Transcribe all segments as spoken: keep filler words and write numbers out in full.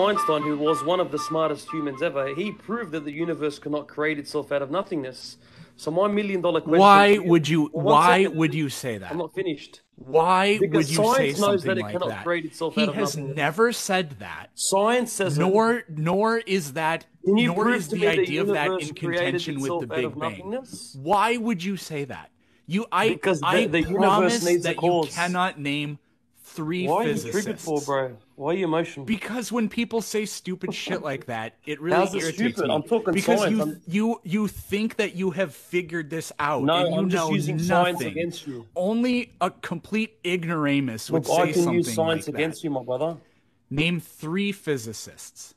Einstein, who was one of the smartest humans ever, he proved that the universe cannot create itself out of nothingness. So my million dollar question. Why would you? Well, why second, would you say that? I'm not finished. Why because would you say science knows something that it like cannot that? create itself He out of has nothingness. never said that. Science says nor it. Nor is that. Can you nor prove is to the me idea the of that universe in created contention with itself the out Big of Bang. nothingness? Why would you say that? You, I, because the, I the promise universe needs that a cause. you cannot name three Why physicists. are you triggered for, bro? Why are you emotional? Because when people say stupid shit like that, it really How's it irritates stupid? me. I'm talking because science. you I'm... you you think that you have figured this out, no, and you I'm just know using nothing. science against you. Only a complete ignoramus would Look, say I can something use science like against that. you, my brother. Name three physicists.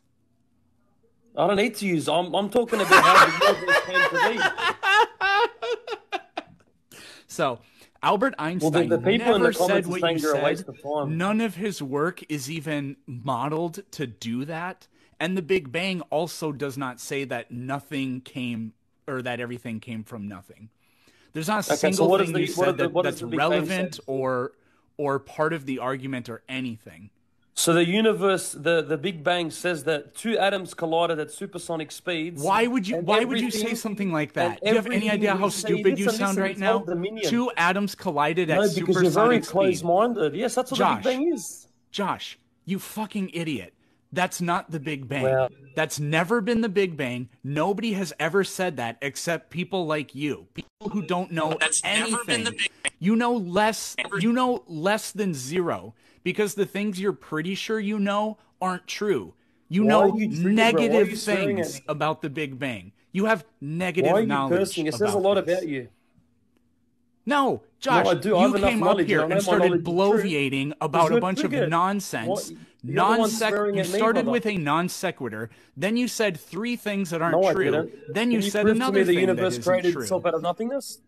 I don't need to use. I'm I'm talking about how the universe came to be. So. Albert Einstein well, the, the people never in the said what you you're a waste said. of time. None of his work is even modeled to do that. And the Big Bang also does not say that nothing came or that everything came from nothing. There's not a okay, single so thing the, you said the, that, that's relevant or or part of the argument or anything. So the universe, the, the Big Bang says that two atoms collided at supersonic speeds. Why would you Why would you say something like that? Do you have any idea how stupid you sound right now? Two atoms collided at no, supersonic speed. because you're very close-minded. Yes, that's what Josh, the Big Bang is. Josh, you fucking idiot. That's not the Big Bang. Well, That's never been the Big Bang. Nobody has ever said that except people like you. People who don't know That's anything. never been the Big Bang. You know less you know less than zero because the things you're pretty sure you know aren't true. You Why know you triggered, negative you things about the Big Bang. You have negative Why are you knowledge. cursing? It says a lot this. about you. No, Josh, no, I do. I you have came enough up here and and started bloviating about a bunch triggered. of nonsense. Non -sequ you started with a non sequitur. Then you said three things that aren't no, true. I didn't. Then you Can you said prove another to me thing the universe that created isn't true. itself out of nothingness?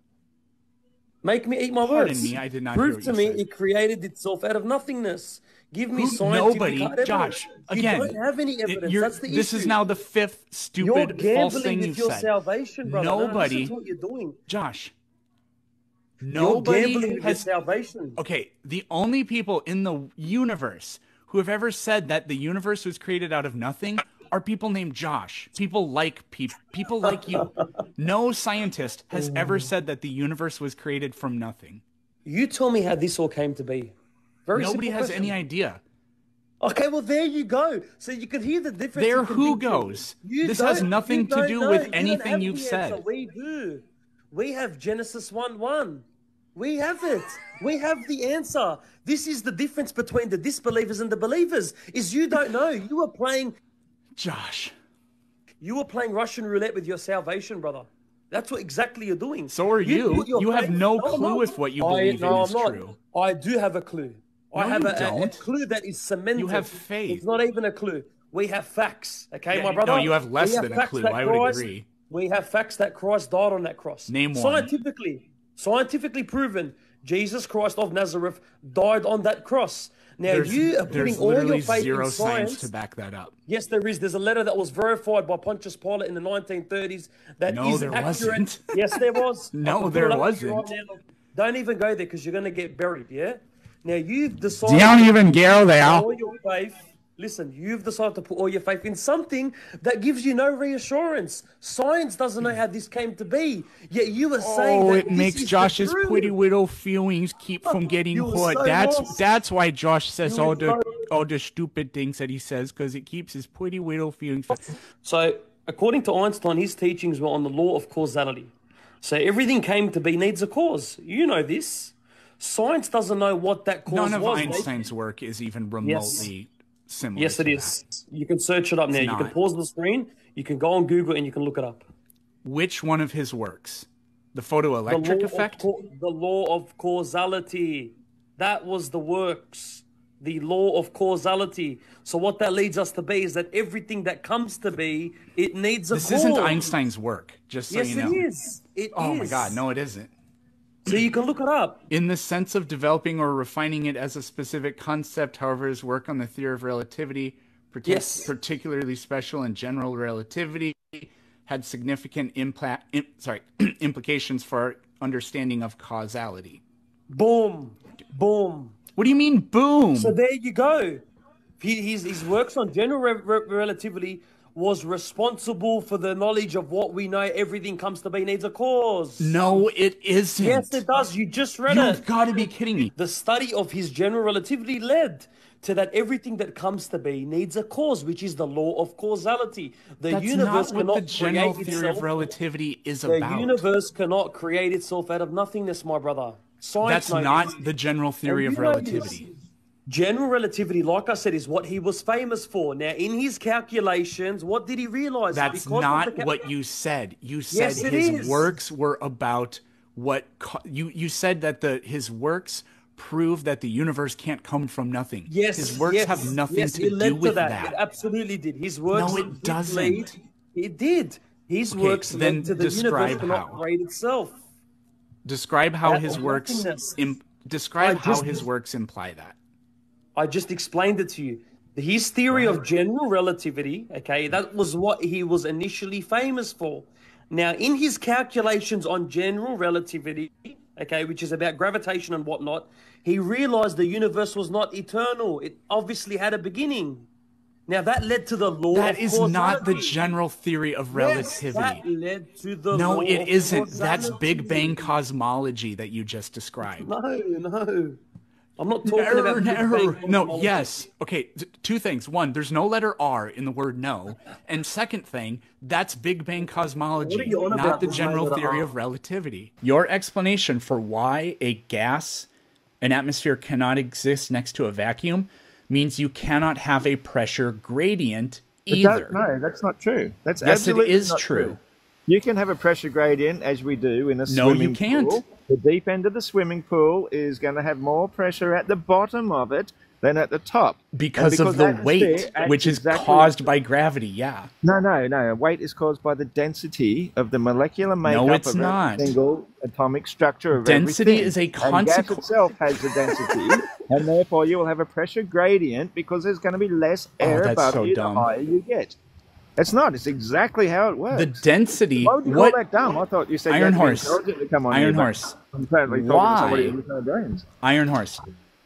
Make me eat my Pardon words. me, I did not Prove hear what to you me said. it created itself out of nothingness. Give me Who, scientific nobody, evidence. Josh. Again, you don't have any evidence. it, That's the this issue. is now the fifth stupid you're false thing with you've your said. salvation, brother. Nobody, no, listen to what you're doing. Josh. You're Nobody gambling with has your salvation. Okay, the only people in the universe who have ever said that the universe was created out of nothing are people named Josh. People like people, people like you. No scientist has ever said that the universe was created from nothing. You tell me how this all came to be. Very Nobody has question. any idea. Okay, well, there you go. So you can hear the difference. There who goes. You this has nothing to do know. with you anything you've answer. said. We do. We have Genesis one one. We have it. We have the answer. This is the difference between the disbelievers and the believers, is you don't know. You were playing... Josh. You were playing Russian roulette with your salvation, brother. That's what exactly you're doing. So are you. You, you have no no, clue no. if what you I, believe no, in is I'm not. true. I do have a clue. I No, have you a, a, a don't. clue that is cemented. You have faith. It's not even a clue. We have facts, okay, Yeah, my you- brother? no, you have less We have than a facts clue. that I would Christ- agree. We have facts that Christ died on that cross. Name one. Scientifically, scientifically proven, Jesus Christ of Nazareth died on that cross. Now, There's, you are putting there's all literally your faith zero in science science. to back that up. Yes, there is. There's a letter that was verified by Pontius Pilate in the nineteen thirties that No, is there accurate. wasn't. Yes, there was. No, I can there pull it up wasn't. right now. Don't even go there because you're going to get buried, yeah? Now, you've decided... Don't even go there. All your faith... Listen, you've decided to put all your faith in something that gives you no reassurance. Science doesn't know how this came to be. Yet you are saying Oh, that it this makes is the Josh's truth. pretty little feelings keep from getting You were hurt. so that's lost. that's why Josh says You all were the so- all the stupid things that he says because it keeps his pretty little feelings. So, according to Einstein, his teachings were on the law of causality. So everything came to be needs a cause. You know this. Science doesn't know what that cause None of was. Einstein's work is even remotely similar. Yes, it to is. that. You can search it up now. It's You can not. pause the screen. You can go on Google and you can look it up. Which one of his works? The The photoelectric law effect? Of, ca- the law of causality. That was the works. The law of causality. So what that leads us to be is that everything that comes to be, it needs a This cause. isn't Einstein's work, just so Yes, you know. it is. It Oh is. my God, no, it isn't. So you can look it up. In the sense of developing or refining it as a specific concept, however, his work on the theory of relativity, partic- Yes. particularly special and general relativity, had significant impla- im- sorry, implications for our understanding of causality. Boom. Boom. What do you mean, boom? So there you go. He, his, his works on general re re relativity was responsible for the knowledge of what we know everything comes to be needs a cause. No, it isn't. Yes, it does. You just read You've it. got to be kidding me. The study of his general relativity led to that everything that comes to be needs a cause, which is the law of causality. The That's universe not what cannot the general create theory itself. of relativity is The about. universe cannot create itself out of nothingness, my brother. Science That's knows not this. the general theory And of you know relativity. this. General relativity, like I said, is what he was famous for. Now, in his calculations, what did he realize? That's Because of not the what you said. You said Yes, it his is. works were about what co- you you said that the his works prove that the universe can't come from nothing. Yes, his works yes, have nothing yes, to it led do with to that. that. It absolutely did. His works No, it did doesn't. lead- It did. His Okay, works then led to the describe universe cannot how. create itself. Describe how That his of works nothingness. Im- describe I how just- his works imply that. I just explained it to you. His theory of general relativity, okay, that was what he was initially famous for. Now, in his calculations on general relativity, okay, which is about gravitation and whatnot, he realized the universe was not eternal. It obviously had a beginning. Now, that led to the law That of is not the causality. general theory of Yes, relativity. that led to the No, law it of isn't. That's causality. Big Bang cosmology that you just described. No, no. I'm not talking Error, about Big error. Bang No, cosmology. yes. Okay, t- two things. One, there's no letter R in the word no. And second thing, that's Big Bang cosmology, What are you on not about? the There's no general letter theory R. of relativity. Your explanation for why a gas, an atmosphere cannot exist next to a vacuum means you cannot have a pressure gradient But either. that- no, that's not true. That's Yes, it absolutely is not true. You can have a pressure gradient, as we do in a No, you swimming can't. pool. The deep end of the swimming pool is going to have more pressure at the bottom of it than at the top. Because, And of the atmosphere weight, acts which is exactly- caused by gravity, yeah. No, no, no. Weight is caused by the density of the molecular makeup it's of not. every single atomic structure of Density everything. is a And gas consequence. itself has a density, and therefore you will have a pressure gradient because there's going to be less air Oh, that's above so you dumb. the higher you get. It's not. It's exactly how it works. The density, Why would you what, call that dumb? I thought you said Iron you had to be Horse. intelligent to come on Iron here, but Horse. I'm apparently talking Why? to somebody with no brains. Iron Horse,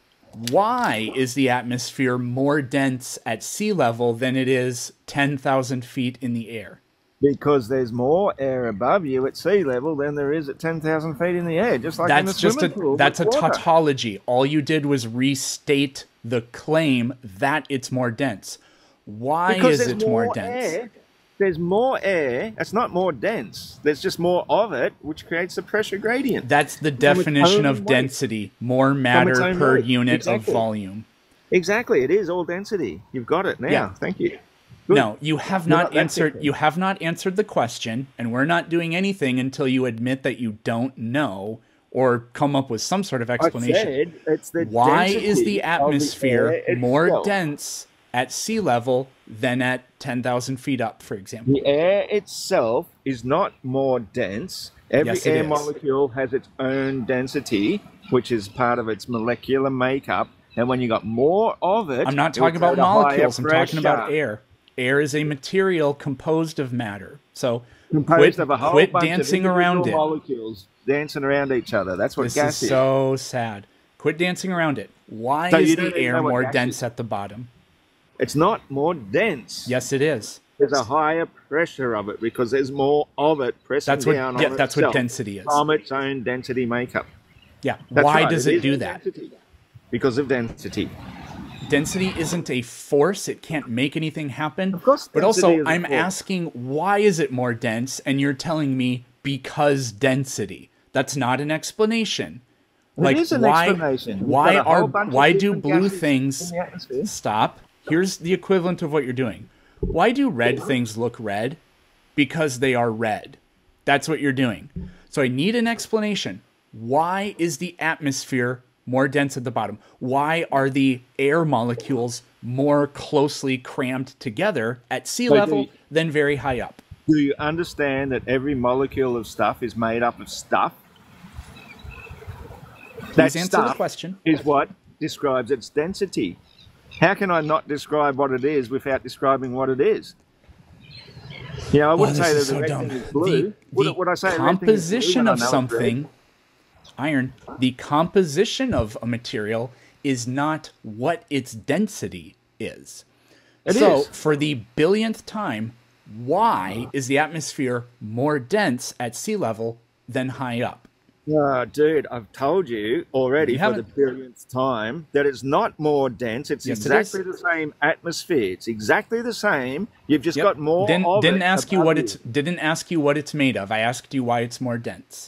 why is the atmosphere more dense at sea level than it is ten thousand feet in the air? Because there's more air above you at sea level than there is at ten thousand feet in the air, just like in a That's just a swimming pool. that's a with water. tautology. All you did was restate the claim that it's more dense. Why Because is there's it more dense? Air. There's more air. It's not more dense. There's just more of it, which creates a pressure gradient. That's the its definition own of weight. density. More its matter own per weight. unit Exactly. of volume. Exactly. It is all density. You've got it now. Yeah. Thank you. Good. No, you have You're not not that answered different. you have not answered the question, and we're not doing anything until you admit that you don't know or come up with some sort of I explanation. said it's the Why density is of the atmosphere air more itself. dense at sea level than at ten thousand feet up, for example? The air itself is not more dense. Every Yes, it air is. molecule has its own density, which is part of its molecular makeup. And when you got more of it, I'm not it will talking about create a higher molecules. I'm talking about pressure. air. Air is a material composed of matter. So Composed quit, of a whole quit bunch dancing of around individual it. molecules dancing around each other. That's what This gas is so sad. Quit dancing around it. Why So is you don't the even air know what more gas dense is. at the bottom? It's not more dense. Yes, it is. There's a higher pressure of it because there's more of it pressing That's what. down Yeah, on that's what itself density is. from its own density makeup. Yeah. That's Why right, does it is do all that? density. Because of density. Density isn't a force. It can't make anything happen. Of course But density also, is a I'm force. asking, why is it more dense? And you're telling me because density. That's not an explanation. It is an why, explanation. You've Why got a whole are bunch of why do different blue gases things in the atmosphere. stop? Here's the equivalent of what you're doing. Why do red things look red? Because they are red. That's what you're doing. So I need an explanation. Why is the atmosphere more dense at the bottom? Why are the air molecules more closely crammed together at sea So do level you- than very high up? Do you understand that every molecule of stuff is made up of stuff? That Please answer the stuff question. is what describes its density. How can I not describe what it is without describing what it is? You know, I wouldn't Oh, say this that is the so red dumb. thing is blue. The, would, the would I say a red thing is blue composition when I of know it's red? something, iron, the composition of a material is not what its density is. It so is. for the billionth time, why is the atmosphere more dense at sea level than high up? Uh, dude, I've told you already You for the haven't. billionth time that it's not more dense. It's Yes, it exactly is. the same atmosphere. It's exactly the same. You've just Yep. got more Didn't of didn't it ask you above what it's didn't ask you what it's made of. I asked you why it's more dense.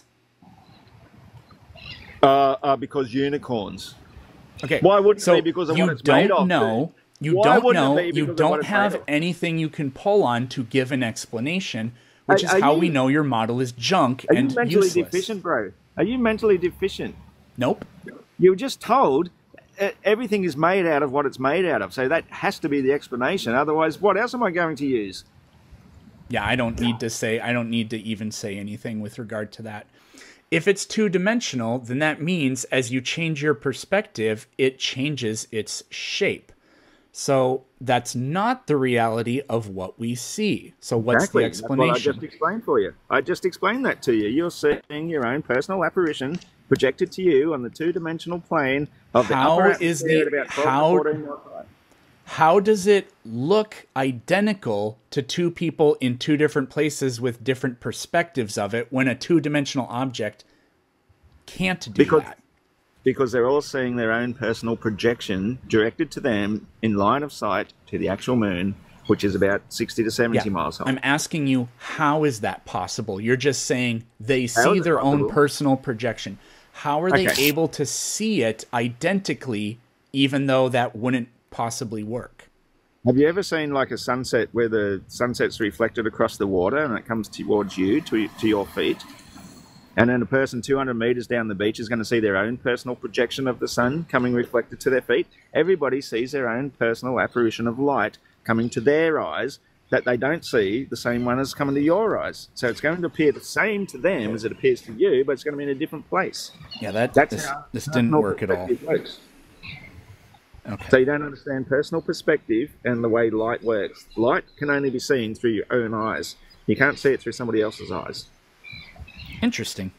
Uh, uh, because unicorns. Okay. Why wouldn't it so be because of you what it's don't made of, know. You Why don't wouldn't it know. be You because of what don't it's made have of? anything you can pull on to give an explanation, which Are- is are how you- we know your model is junk Are and you mentally useless. deficient, bro? Are you mentally deficient? Nope. You were just told uh, everything is made out of what it's made out of. So that has to be the explanation. Otherwise, what else am I going to use? Yeah, I don't need to say, I don't need to even say anything with regard to that. If it's two-dimensional, then that means as you change your perspective, it changes its shape. So that's not the reality of what we see. So what's Exactly. the That's what I explanation? just explained for you. I just explained that to you. You're seeing your own personal apparition projected to you on the two-dimensional plane of the How upper is atmosphere the- at about twelve how- to fourteen miles high. How does it look identical to two people in two different places with different perspectives of it when a two-dimensional object can't do Because- that? Because they're all seeing their own personal projection directed to them in line of sight to the actual moon, which is about sixty to seventy miles high. I'm asking you, how is that possible? You're just saying they How see is it their own possible? personal projection. How are they Okay. able to see it identically, even though that wouldn't possibly work? Have you ever seen like a sunset where the sunset's reflected across the water and it comes towards you, to, to your feet? And then a person two hundred meters down the beach is going to see their own personal projection of the sun coming reflected to their feet. Everybody sees their own personal apparition of light coming to their eyes that they don't see the same one as coming to your eyes. So it's going to appear the same to them as it appears to you, but it's going to be in a different place. Yeah, that That's this, how this didn't personal work at all. perspective works. Okay. So you don't understand personal perspective and the way light works. Light can only be seen through your own eyes. You can't see it through somebody else's eyes. Interesting.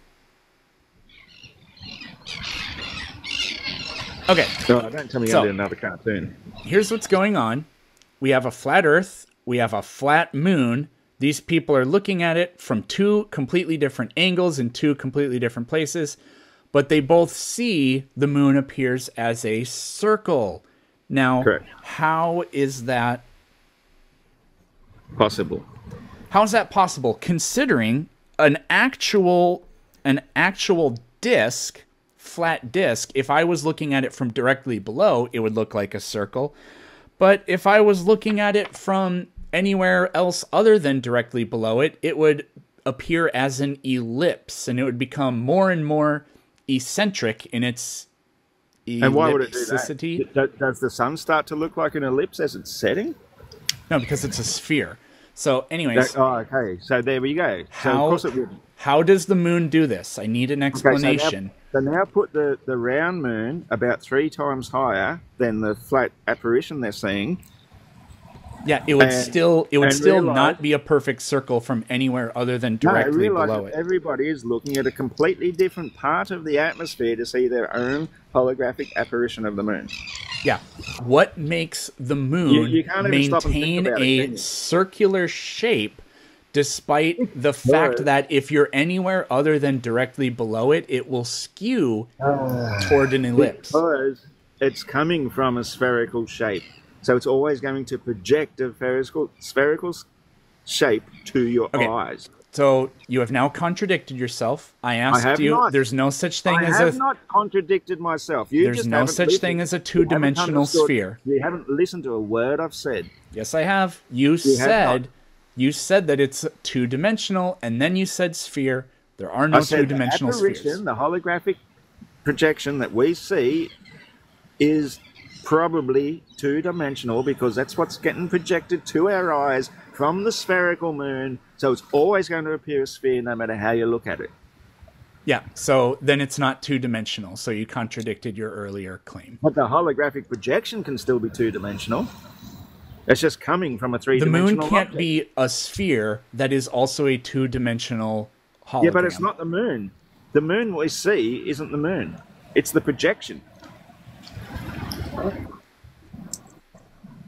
Okay, No, don't tell me So- you're another cartoon. here's what's going on. We have a flat Earth. We have a flat moon. These people are looking at it from two completely different angles in two completely different places, but they both see the moon appears as a circle. Now, Correct. how is that Possible. How is that possible, considering an actual an actual disc, flat disc? If I was looking at it from directly below, it would look like a circle. But if I was looking at it from anywhere else other than directly below it, it would appear as an ellipse, and it would become more and more eccentric in its And why would it do ellipsicity. that? Do- Does the sun start to look like an ellipse as it's setting? No, because it's a sphere. So, anyways, That- oh, okay. So there we go. So How- of course it would. how does the moon do this? I need an Okay, explanation. So now, so now put the, the round moon about three times higher than the flat apparition they're seeing. Yeah, it would And- still it would and still realize- not be a perfect circle from anywhere other than No, directly realise below that it. everybody is looking at a completely different part of the atmosphere to see their own holographic apparition of the moon. Yeah. What makes the moon you can't even stop and think maintain about it, a can you? circular shape despite the fact Because- that if you're anywhere other than directly below it, it will skew toward an ellipse? Because it's coming from a spherical shape. So it's always going to project a spherical, spherical s- shape to your Okay. eyes. So you have now contradicted yourself. I asked have you. not. There's no such thing I as have a. not contradicted myself. You There's just no haven't such listened. thing as a You haven't two-dimensional understood- sphere. You haven't listened to a word I've said. Yes, I have. You, have said not. you said that it's two dimensional, and then you said sphere. There are no I said two dimensional the spheres. apparition, the holographic projection that we see is probably two-dimensional because that's what's getting projected to our eyes from the spherical moon. So it's always going to appear a sphere no matter how you look at it. Yeah, so then it's not two dimensional. So you contradicted your earlier claim. But the holographic projection can still be two-dimensional. It's just coming from a The three-dimensional moon can't object. be a sphere that is also a two dimensional hologram. Yeah, but it's not the moon. The moon we see isn't the moon. It's the projection.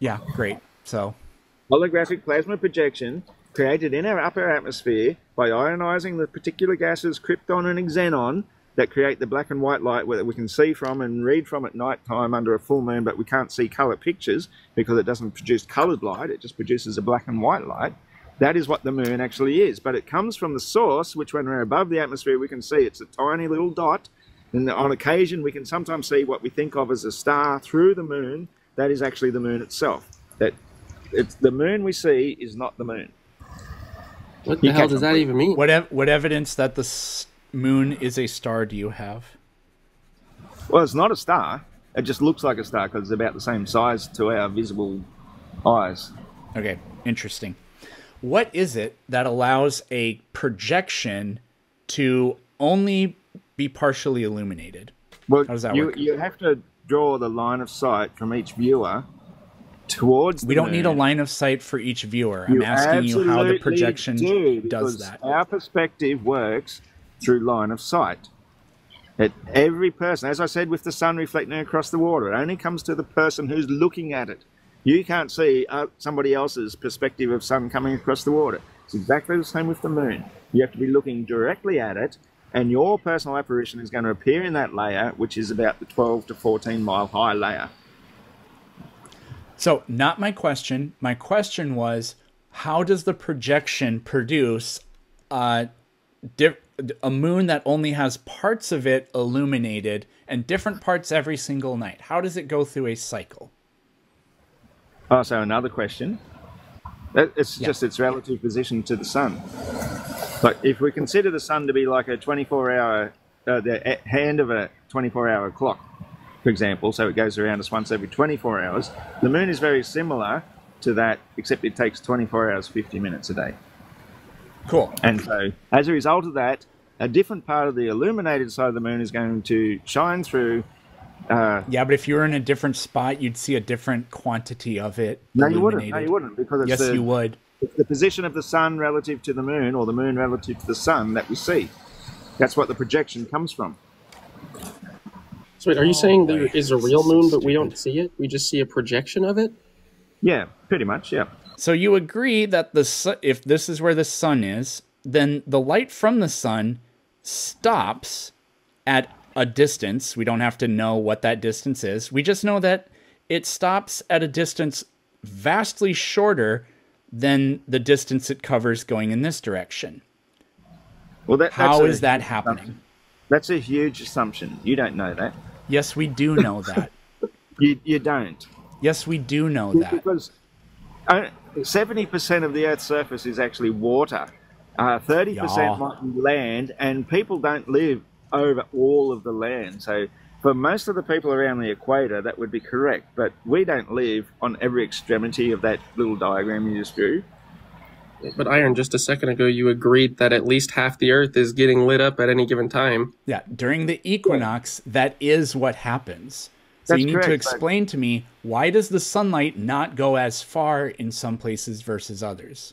Yeah, great. So, Holographic plasma projection created in our upper atmosphere by ionizing the particular gases krypton and xenon that create the black and white light that we can see from and read from at night time under a full moon, but we can't see color pictures because it doesn't produce colored light, it just produces a black and white light. That is what the moon actually is, but it comes from the source, which when we're above the atmosphere we can see it's a tiny little dot, and on occasion we can sometimes see what we think of as a star through the moon. That is actually the moon itself. That it's the moon we see is not the moon. What the You hell catch does them. that even mean? what ev- what evidence that the s- moon is a star do you have? Well, it's not a star. It just looks like a star because it's about the same size to our visible eyes. Okay, interesting. What is it that allows a projection to only be partially illuminated? Well, How does that you, work? you have to draw the line of sight from each viewer towards the We don't need a moon. line of sight for each viewer. I'm You asking you how the absolutely projection do, does because that. Our perspective works through line of sight. At every person, as I said with the sun reflecting across the water, it only comes to the person who's looking at it. You can't see uh, somebody else's perspective of sun coming across the water. It's exactly the same with the moon. You have to be looking directly at it, and your personal apparition is going to appear in that layer, which is about the twelve to fourteen mile high layer. So, not my question. My question was, how does the projection produce uh, di- a moon that only has parts of it illuminated and different parts every single night? How does it go through a cycle? Oh, so another question. That- It's Yeah. just its relative position to the sun. Like if we consider the sun to be like a twenty-four hour, uh, the a- hand of a twenty-four hour clock, for example, so it goes around us once every twenty-four hours, the moon is very similar to that, except it takes twenty-four hours, fifty minutes a day. Cool. And so as a result of that, a different part of the illuminated side of the moon is going to shine through. Uh, Yeah, but if you were in a different spot, you'd see a different quantity of it. no, you wouldn't. No, illuminated. you wouldn't, because it's Yes, the, you would. it's the position of the sun relative to the moon, or the moon relative to the sun that we see. That's what the projection comes from. So wait, are you saying there boy. is a real moon, but we don't see it? We just see a projection of it? Yeah, pretty much. Yeah. So you agree that the su- if this is where the sun is, then the light from the sun stops at a distance. We don't have to know what that distance is. We just know that it stops at a distance vastly shorter than the distance it covers going in this direction. Well, that, How that's is a that huge happening? assumption. That's a huge assumption. You don't know that. Yes, we do know that. You you don't. Yes, we do know that. Because uh, seventy percent of the Earth's surface is actually water. Uh, thirty percent Yeah. might be land, and people don't live over all of the land. So for most of the people around the equator, that would be correct. But we don't live on every extremity of that little diagram you just drew. But Iron, just a second ago, you agreed that at least half the Earth is getting lit up at any given time. Yeah, during the equinox, that is what happens. So That's you need correct, to but- explain to me, why does the sunlight not go as far in some places versus others?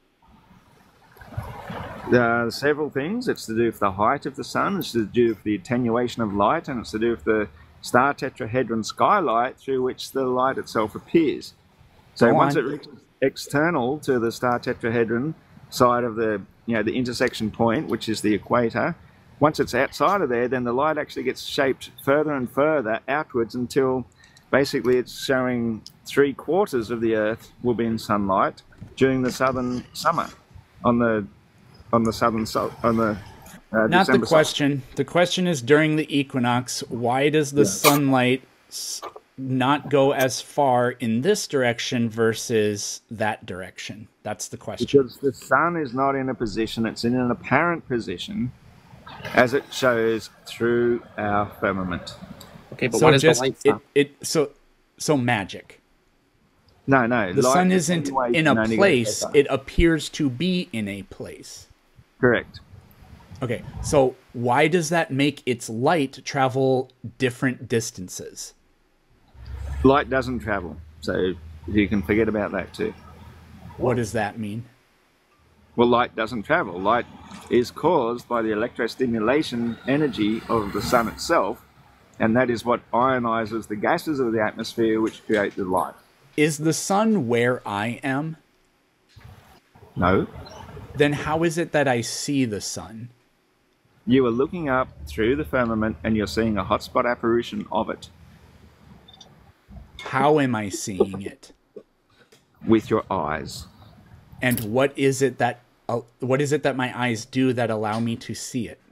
There are several things. It's to do with the height of the sun, it's to do with the attenuation of light, and it's to do with the star tetrahedron skylight through which the light itself appears. So Go once on. it reaches external to the star tetrahedron side of the, you know, the intersection point, which is the equator, once it's outside of there, then the light actually gets shaped further and further outwards until basically it's showing three quarters of the Earth will be in sunlight during the southern summer on the on the southern sol- on the uh, Not December the sol- question. The question is during the equinox, why does the sunlight s- not go as far in this direction versus that direction? That's the question. Because the sun is not in a position, it's in an apparent position as it shows through our firmament. Okay, but So why does just the light it, stop? it so so magic. No, no. The light sun isn't attenuation in a only goes place, so far. it appears to be in a place. Correct. Okay, so why does that make its light travel different distances? Light doesn't travel, so you can forget about that too. What does that mean? Well, light doesn't travel. Light is caused by the electrostimulation energy of the sun itself, and that is what ionizes the gases of the atmosphere which create the light. Is the sun where I am? No. Then how is it that I see the sun? You are looking up through the firmament and you're seeing a hotspot apparition of it How am I seeing it? with your eyes. And what is it that uh, what is it that my eyes do that allow me to see it?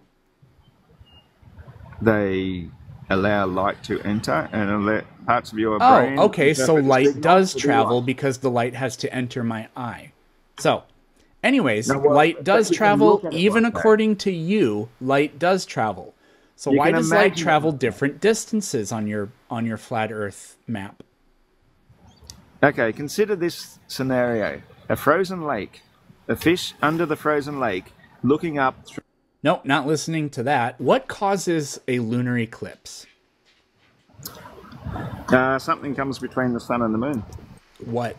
They allow light to enter and allow parts of your Oh, brain. okay, so interpret light signals does to do travel light. because the light has to enter my eye. So, anyways, Now, well, light does but you can travel, look at it even like that. according to you, light does travel. So You why can does light imagine- travel different distances on your on your flat Earth map? Okay, consider this scenario. A frozen lake. A fish under the frozen lake looking up through. Nope, not listening to that. What causes a lunar eclipse? Uh, something comes between the sun and the moon. What?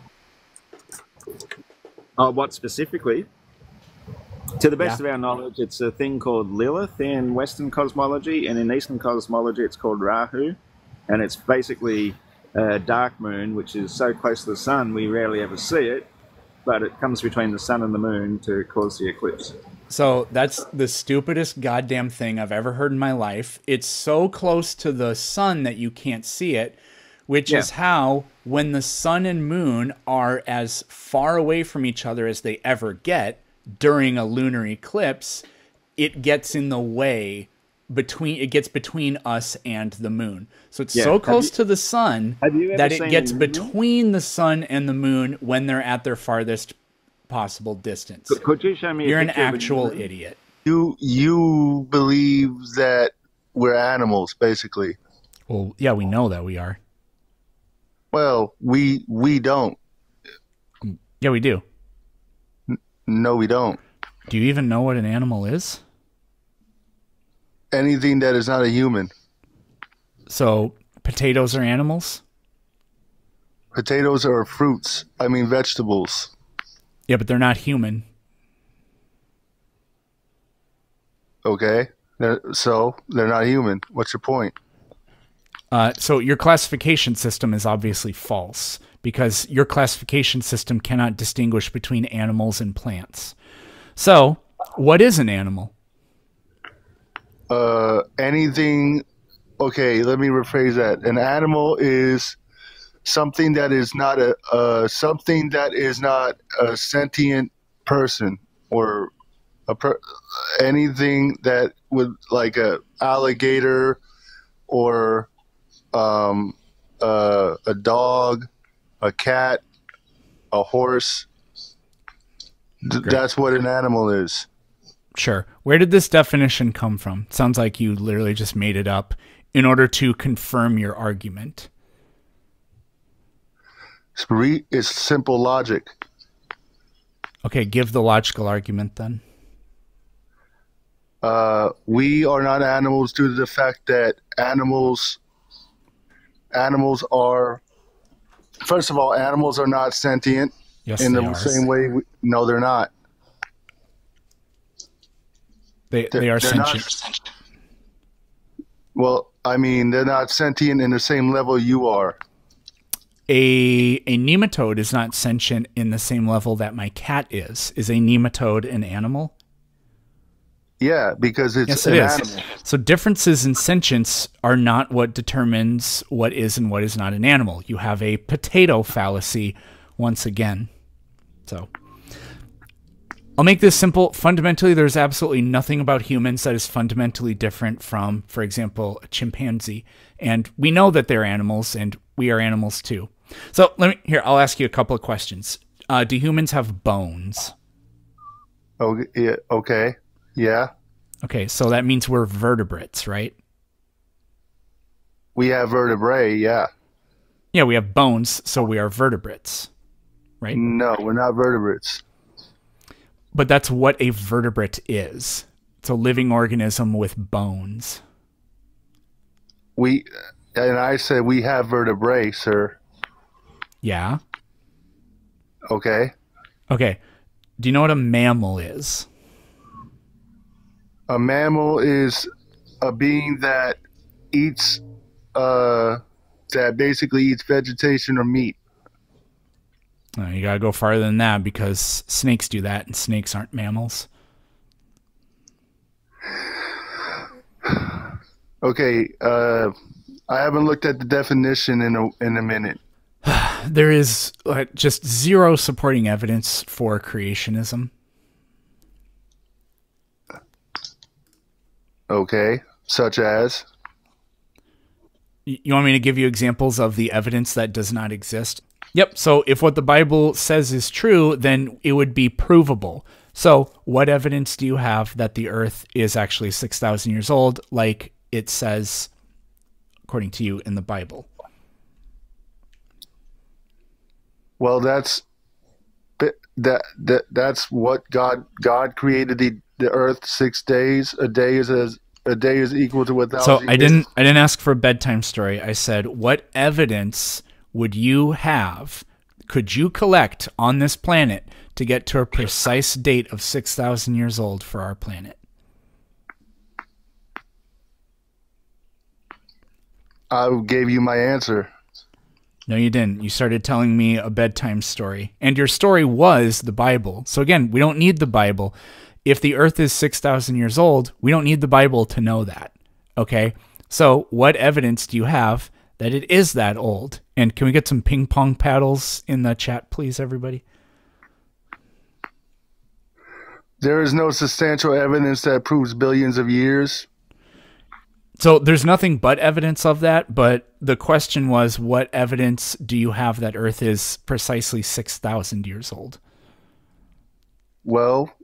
Oh, what specifically? To the best Yeah. of our knowledge, it's a thing called Lilith in Western cosmology, and in Eastern cosmology, it's called Rahu. And it's basically a dark moon, which is so close to the sun, we rarely ever see it, but it comes between the sun and the moon to cause the eclipse. So that's the stupidest goddamn thing I've ever heard in my life. It's so close to the sun that you can't see it, which Yeah. is how, when the sun and moon are as far away from each other as they ever get during a lunar eclipse, it gets in the way between, it gets between us and the moon. So it's Yeah. so Have close you- to the sun have you ever that it seen gets a moon? between the sun and the moon when they're at their farthest possible distance. Could- Could you show me? You're a an picture of a actual moon? idiot. You you believe that we're animals, basically. Well, yeah, we know that we are. Well, we we don't. Yeah, we do. No, we don't. Do you even know what an animal is? Anything that is not a human. So, potatoes are animals? Potatoes are fruits. I mean vegetables. Yeah, but they're not human. Okay, they're, so they're not human. What's your point? Uh, so, your classification system is obviously false because your classification system cannot distinguish between animals and plants. So, what is an animal? Uh, anything. Okay, let me rephrase that. An animal is something that is not a uh, something that is not a sentient person or a per- anything that would like a alligator or um, uh, a dog, a cat, a horse. Th- that's what an animal is. Sure. Where did this definition come from? Sounds like you literally just made it up in order to confirm your argument. It's, re- it's simple logic. Okay, give the logical argument then. Uh, we are not animals due to the fact that animals animals are first of all animals are not sentient Yes, in they the are. same way we, no they're not They, they're, they are they're not- sentient. well I mean they're not sentient in the same level you are. A, a nematode is not sentient in the same level that my cat is. Is a nematode an animal? Yeah, because it's Yes, an it is. animal. So differences in sentience are not what determines what is and what is not an animal. You have a potato fallacy once again. So I'll make this simple. Fundamentally, there's absolutely nothing about humans that is fundamentally different from, for example, a chimpanzee. And we know that they're animals, and we are animals too. So let me here. I'll ask you a couple of questions. Uh, do humans have bones? Okay, yeah, okay. Yeah. Okay, so that means we're vertebrates, right? We have vertebrae, yeah. Yeah, we have bones, so we are vertebrates, right? No, we're not vertebrates. But that's what a vertebrate is. It's a living organism with bones. We and I said we have vertebrae, sir. Yeah? Okay. Okay. Do you know what a mammal is? A mammal is a being that eats, uh, that basically eats vegetation or meat. Uh, you gotta go farther than that because snakes do that, and snakes aren't mammals. Okay, uh, I haven't looked at the definition in a in a minute. There is uh, just zero supporting evidence for creationism. Okay, such as? Y- You want me to give you examples of the evidence that does not exist? Yep. So if what the Bible says is true, then it would be provable. So what evidence do you have that the earth is actually six thousand years old, like it says, according to you, in the Bible? Well, that's that that that's what God God created the, the earth six days. A day is as a day is equal to a thousand. So I years. didn't I didn't ask for a bedtime story. I said, what evidence would you have, could you collect on this planet to get to a precise date of six thousand years old for our planet? I gave you my answer. No, you didn't. You started telling me a bedtime story. And your story was the Bible. So again, we don't need the Bible. If the earth is six thousand years old, we don't need the Bible to know that. Okay? So what evidence do you have that it is that old? And can we get some ping pong paddles in the chat, please, everybody? There is no substantial evidence that proves billions of years. So there's nothing but evidence of that, but the question was, what evidence do you have that Earth is precisely six thousand years old? Well,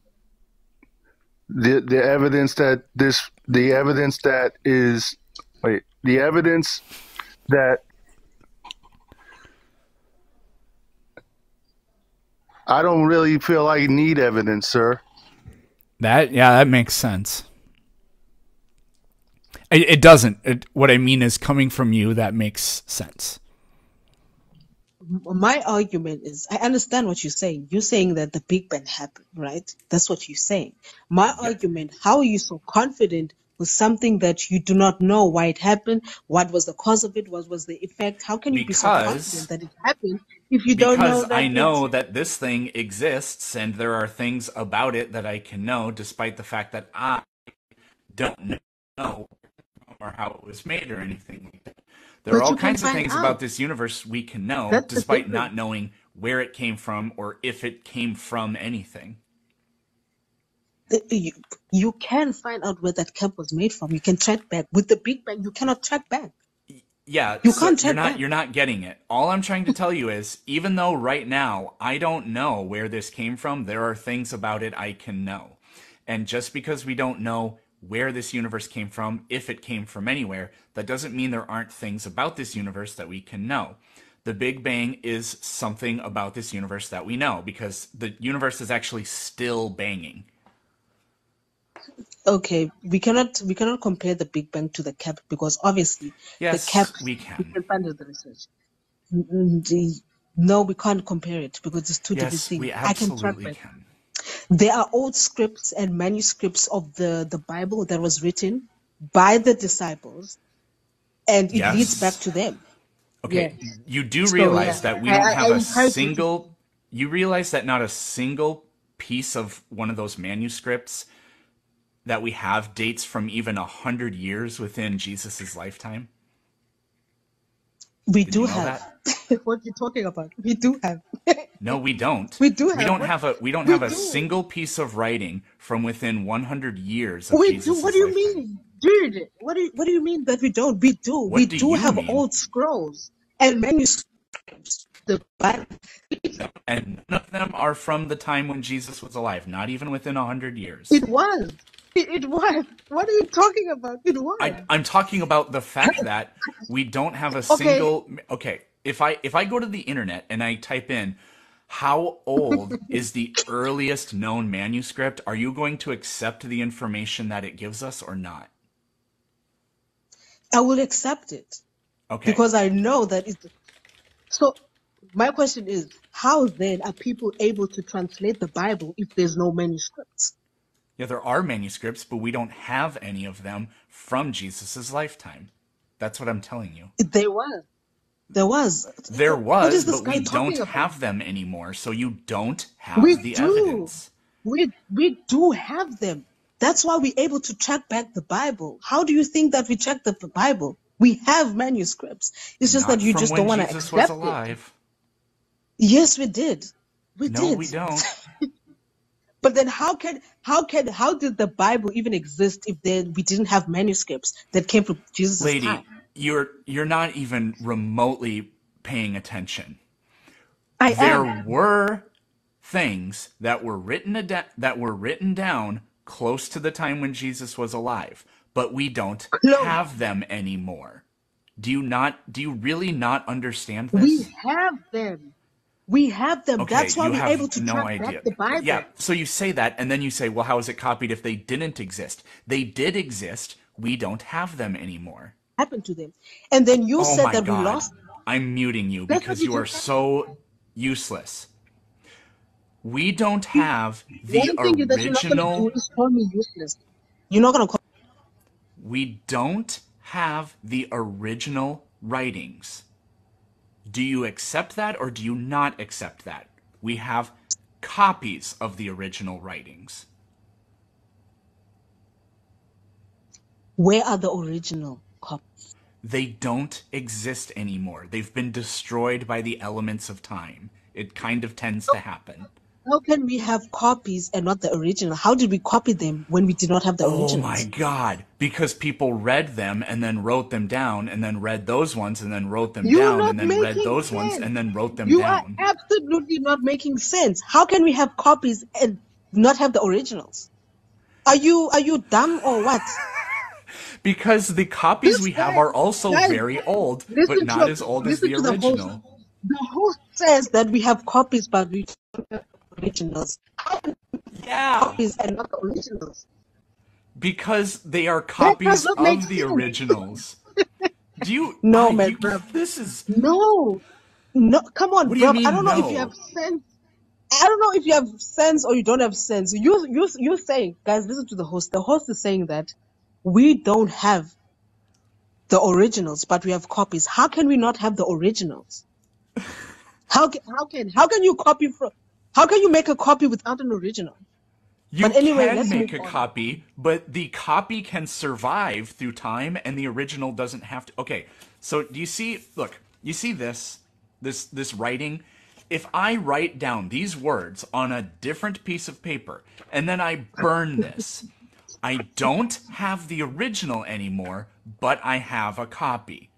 the the evidence that this the evidence that is wait the evidence that I don't really feel like I need evidence, sir. That, yeah, that makes sense. It, it doesn't. It, what I mean is, coming from you, that makes sense. My argument is, I understand what you're saying. You're saying that the Big Bang happened, right? That's what you're saying. My Yeah. argument, how are you so confident with something that you do not know why it happened? What was the cause of it? What was the effect? How can you be so Because confident that it happened if you don't know because that I know it's... that this thing exists, and there are things about it that I can know, despite the fact that I don't know or how it was made or anything like that. There are But all you can kinds of find things out. about this universe we can know, That's the despite difference. not knowing where it came from or if it came from anything. You, you can find out where that cap was made from. You can track back. With the Big Bang, you cannot track back. Yeah, You so can't you're track not back. you're not getting it. All I'm trying to tell you is, even though right now I don't know where this came from, there are things about it I can know. And just because we don't know where this universe came from, if it came from anywhere, that doesn't mean there aren't things about this universe that we can know. The Big Bang is something about this universe that we know, because the universe is actually still banging. Okay, we cannot we cannot compare the Big Bang to the cap because obviously Yes, the cap we we can. can find in the research. Mm, the- No, we can't compare it because it's two different Yes, things. we I can track absolutely back. can. There are old scripts and manuscripts of the, the Bible that was written by the disciples, and it leads back Yes. to them. Okay, Yeah. you do So realize yeah, that we I, don't I, I have a encourage you to. single. You realize that not a single piece of one of those manuscripts that we have dates from even a hundred years within Jesus's lifetime. We Did do you know have. that? What you're talking about? We do have. No, we don't. We do We have. don't What? have a. We don't We have a do. single piece of writing from within one hundred years of We do. Jesus's What do you lifetime. mean, dude? What do you, what do you mean that we don't? We do. What We do do you have mean? old scrolls and manuscripts. The Bible. And none of them are from the time when Jesus was alive. Not even within a hundred years. It was. It, it was. What are you talking about? It was. I, I'm talking about the fact that we don't have a Okay. single. Okay, if I if I go to the internet and I type in how old is the earliest known manuscript, are you going to accept the information that it gives us or not? I will accept it Okay, because I know that it's. So, my question is, how then are people able to translate the Bible if there's no manuscripts? yeah, there are manuscripts, but we don't have any of them from Jesus's lifetime. That's what I'm telling you. They were. There was. There What is was, this but guy we talking don't about? have them anymore, so you don't have We the do. evidence. We we do have them. That's why we're able to track back the Bible. How do you think that we track the the Bible? We have manuscripts. It's just Not that you from just when don't want to Jesus was accept it. alive. Yes, we did. We No, did. we don't. But then how can how can how did the Bible even exist if then we didn't have manuscripts that came from Jesus' Lady, time? you're you're not even remotely paying attention. I There am. were things that were written ad- that were written down close to the time when Jesus was alive, but we don't Close. have them anymore. Do you not do you really not understand We this? have them. We have them. Okay, That's why you we're have able to no track idea. back the Bible. Yeah, so you say that, and then you say, well, how is it copied if they didn't exist? They did exist. We don't have them anymore. Happened to them. And then you Oh said my that we God. lost. I'm muting you That's because what you you are just said. so useless. We don't have the One thing that you're not going to do original. is call me useless. You're not going to call. We don't have the original writings. Do you accept that or do you not accept that? We have copies of the original writings. Where are the original copies? They don't exist anymore. They've been destroyed by the elements of time. It kind of tends to happen. How can we have copies and not the original? How did we copy them when we did not have the Oh originals? my God. Because people read them and then wrote them down and then read those ones and then wrote them You're down not and then read making those ones sense. and then wrote them You down. are absolutely not making sense. How can we have copies and not have the originals? Are you are you dumb or what? Because the copies This we have guy- are also guys, very old, listen but to not a- as old as listen the to the host. original. The host says that we have copies but we don't have originals. How can we have Yeah. copies and not the originals? Because they are does copies not make of the sense. originals. Do you? No, ah, man, you- bruv. This is. No, no, come on, What do you bro. mean, I don't know if no? you have sense. I don't know if you have sense or you don't have sense. You you you're saying, guys, listen to the host. The host is saying that we don't have the originals, but we have copies. How can we not have the originals? How can how can how can you copy from? How can you make a copy without an original? You But anyway, can let's make a move on. copy, but the copy can survive through time, and the original doesn't have to. Okay, so do you see? Look, you see this, this, this writing. If I write down these words on a different piece of paper and then I burn this, I don't have the original anymore, but I have a copy.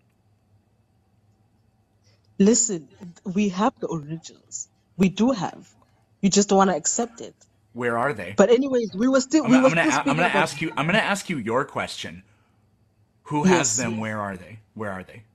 Listen, we have the originals. We do have. You just don't want to accept it. Where are they? But anyways, we were still I'm, we I'm were gonna, still a- I'm speaking gonna about ask you. I'm gonna ask you your question. Who Yes. has them? Where are they? Where are they?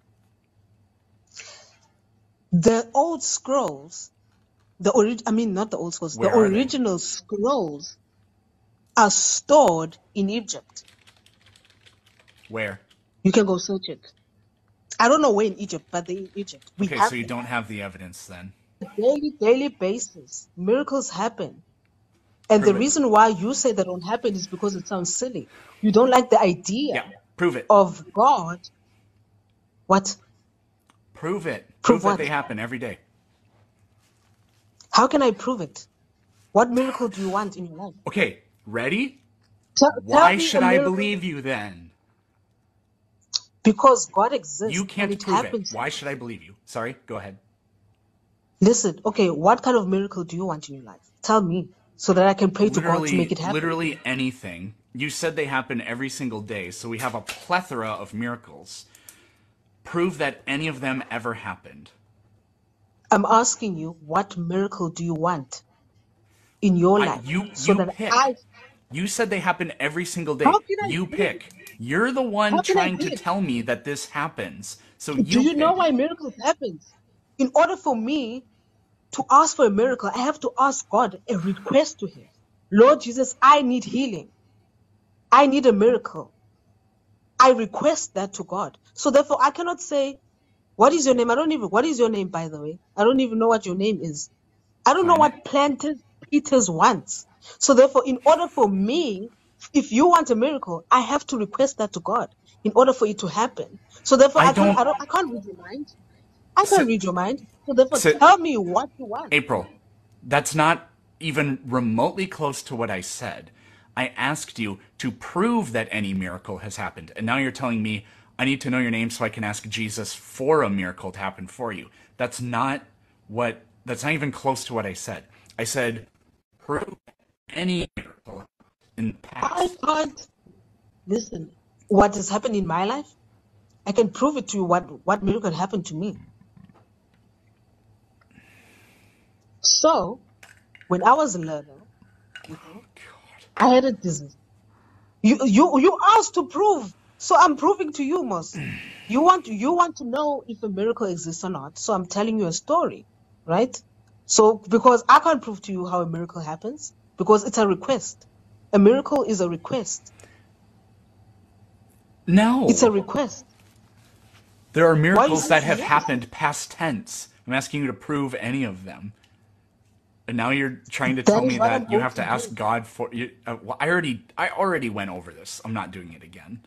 the old scrolls. The orig- I mean, not the old scrolls. Where the are they? original scrolls are stored in Egypt. Where? You can go search it. I don't know where in Egypt, but they're in Egypt. We Okay, have so you them. don't have the evidence then. On a daily, daily basis. Miracles happen. And Prove the it. reason why you say they don't happen is because it sounds silly. You don't like the idea Yeah, prove it. of God. What? Prove it. Prove Prove what? that they happen every day. How can I prove it? What miracle do you want in your life? Okay, ready? Tell, tell Why me should a I miracle. believe you then? Because God exists. You and can't it prove it. happens. Why should I believe you? Sorry, go ahead. Listen, okay, what kind of miracle do you want in your life? Tell me so that I can pray to God to Literally, make it happen. literally anything. You said they happen every single day, so we have a plethora of miracles. Prove that any of them ever happened. I'm asking you, what miracle do you want in your I- life? you so you that pick. I You said they happen every single day. How can I You pick? pick. You're the one How can I trying to pick? tell me that this happens. So you do you know pick. why miracles happen? In order for me to ask for a miracle, I have to ask God a request to Him. Lord Jesus, I need healing. I need a miracle. I request that to God. So therefore, I cannot say, what is your name? I don't even, what is your name, by the way? I don't even know what your name is. I don't know Fine. what Planted Peters wants. So therefore, in order for me, if you want a miracle, I have to request that to God in order for it to happen. So therefore, I I, can't, don't- I don't, I can't read your mind. I So- can't read your mind. So therefore, So- tell me what you want. April, that's not even remotely close to what I said. I asked you to prove that any miracle has happened. And now you're telling me I need to know your name so I can ask Jesus for a miracle to happen for you. That's not what, that's not even close to what I said. I said, prove any miracle in the I past. can't listen. What has happened in my life, I can prove it to you. What what miracle happened to me? So, when I was little, I had a disease. You you you asked to prove, so I'm proving to you, Mos. You want to you want to know if a miracle exists or not. So I'm telling you a story, right? So because I can't prove to you how a miracle happens, because it's a request. A miracle is a request. No. It's a request. There are you miracles say that have yes? happened past tense. I'm asking you to prove any of them. And now you're trying to That tell is me what that I'm you going have to to ask do. God for you. Uh, well, I already, I already went over this. I'm not doing it again.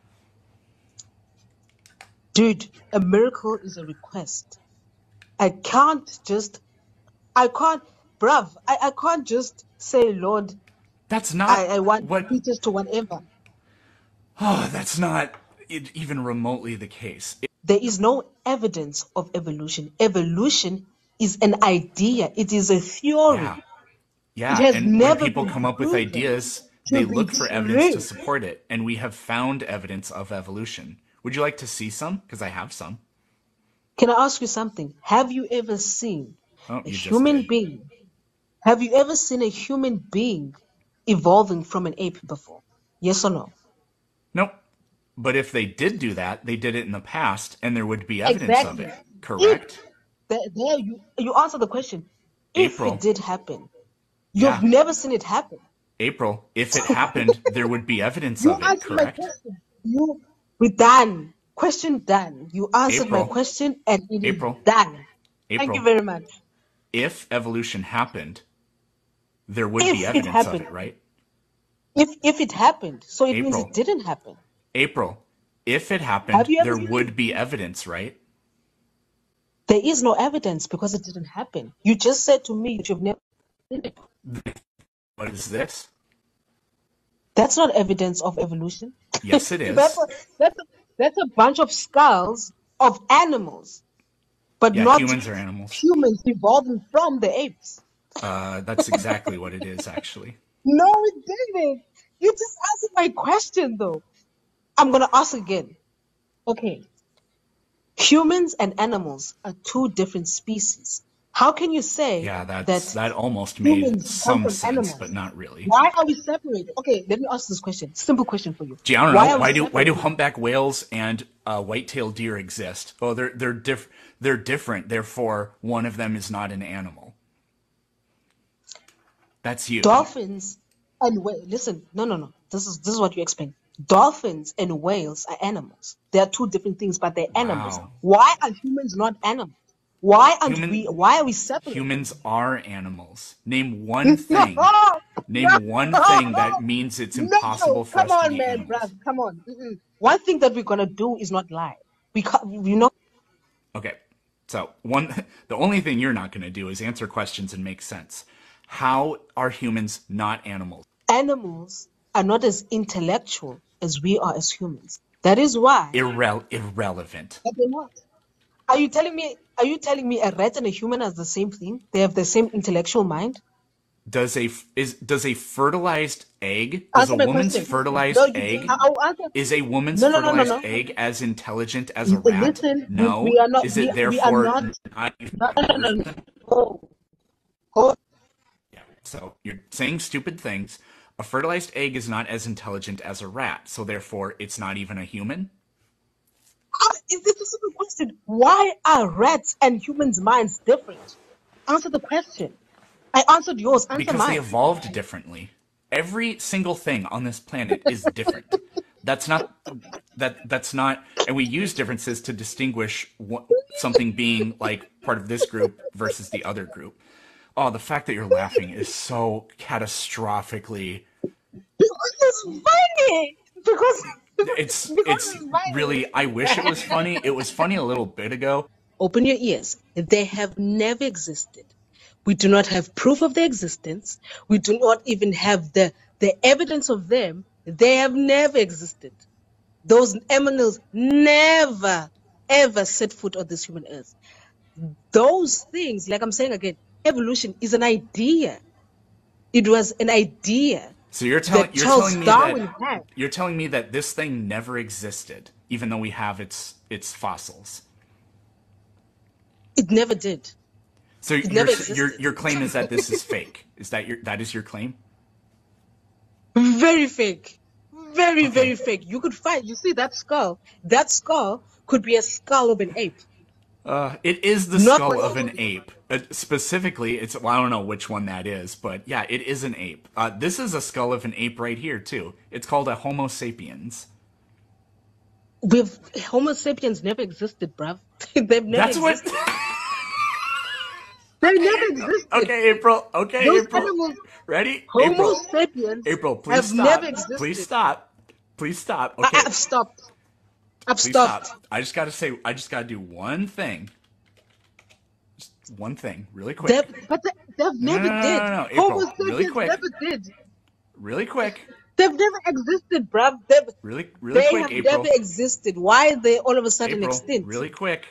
Dude, a miracle is a request. I can't just, I can't, bruv, I, I can't just say, Lord, That's not I, I want what. Peters to whatever. Oh, that's not it, even remotely the case. It- There is no evidence of evolution. Evolution is an idea. It is a theory. yeah, yeah. It has And when never people been come up with proven ideas, to they be look for evidence to true. support it, and we have found evidence of evolution. Would you like to see some? Because I have some. Can I ask you something? Have you ever seen Oh, a you just human did. being? Have you ever seen a human being evolving from an ape before? Yes or no? Nope. But if they did do that, they did it in the past, and there would be evidence Exactly. of it. Correct? There, there you you answer the question. If April. it did happen, you've Yeah. never seen it happen. April, if it happened, there would be evidence You of it. answered my Correct? question. You we're done. Question done. You answered my April. question and it is April. done. Thank April, you very much. if evolution happened, there would If be it evidence of happened. it, right? If if it happened, so it means April. it didn't happen. April, if it happened, Have you ever there seen would it? be evidence, right? There is no evidence because it didn't happen. You just said to me that you've never seen it. What is this? That's not evidence of evolution. Yes, it is. That's a, that's a, that's a bunch of skulls of animals, but Yeah, not humans are animals. humans evolving from the apes. Uh, that's exactly what it is, actually. No, it didn't. You just answered my question, though. I'm gonna ask again. Okay. Humans and animals are two different species. How can you say Yeah, that's that that almost made humans come some from sense, animals? but not really. Why are we separated? Okay, let me ask this question. Simple question for you. Gee, I don't Why know. are we Why do why do separated? humpback whales and uh, white-tailed deer exist? Oh, they're they're diff they're different. Therefore, one of them is not an animal. That's you. Dolphins and whales. Listen, no, no, no. This is this is what you explain. Dolphins and whales are animals. They are two different things, but they're animals. Wow. Why are humans not animals? Why aren't Human- we? Why are we separated? Humans are animals. Name one thing. No, Name no, one no, thing that means it's impossible no, for us come to on, be man, animals. bruv, come on. Mm-mm. One thing that we're gonna do is not lie. We can't, you know. Okay. So, one the only thing you're not going to do is answer questions and make sense. How are humans not animals? Animals are not as intellectual as we are as humans. That is why. Irre- irrelevant. But they're not. Are you telling me? Are you telling me a rat and a human are the same thing? They have the same intellectual mind? Does a f- is does a fertilized egg does Answer a my woman's question. fertilized No, you, egg I- I'll answer. is a woman's No, no, no, no, fertilized no. egg as intelligent as a rat? Listen, we- No. we are not- Is we- it we are therefore not- not No, no, no, no. Oh. Oh. Yeah. So you're saying stupid things. A fertilized egg is not as intelligent as a rat, so therefore it's not even a human? Ah, Is this a simple question? Why are rats and humans' minds different? Answer the question. I answered yours. Answer Because mine. they evolved differently. Every single thing on this planet is different. That's not that that's not and we use differences to distinguish what, something being like part of this group versus the other group. Oh, the fact that you're laughing is so catastrophically Because it's funny. Because it's because it's it's funny. really I wish it was funny. It was funny a little bit ago. open your ears. They have never existed. We do not have proof of their existence. We do not even have the, the evidence of them. They have never existed. Those animals never, ever set foot on this human earth. Those things, like I'm saying again, evolution is an idea. It was an idea. So you're telling that you're Charles telling me Darwin that had. you're telling me that this thing never existed, even though we have its its fossils. It never did. So your never your existed. your claim is that this is fake. Is that your that is your claim? Very fake. Very, Okay. very fake. You could find, you see that skull? That skull could be a skull of an ape. Uh, it is the Not skull what- of an ape. Uh, specifically, it's well, I don't know which one that is, but yeah, it is an ape. Uh, this is a skull of an ape right here too. It's called a Homo sapiens. We've, Homo sapiens never existed, bruv. They've never That's what. existed. They never existed. Okay, April. Okay, Those April. animals, Ready? Homo April. sapiens, April, please have stop. never existed. Please stop. Please stop. I, Okay. I've stopped. I've Please stopped. stop. I just got to say, I just got to do one thing. Just one thing, really quick. They've, but they, they've No, never no, no, did. no, no, April, Homo sapiens really quick. never did. Really quick. They've never existed, bruv. They've, Really, really they quick, have April. never existed. Why are they all of a sudden April, extinct? really quick.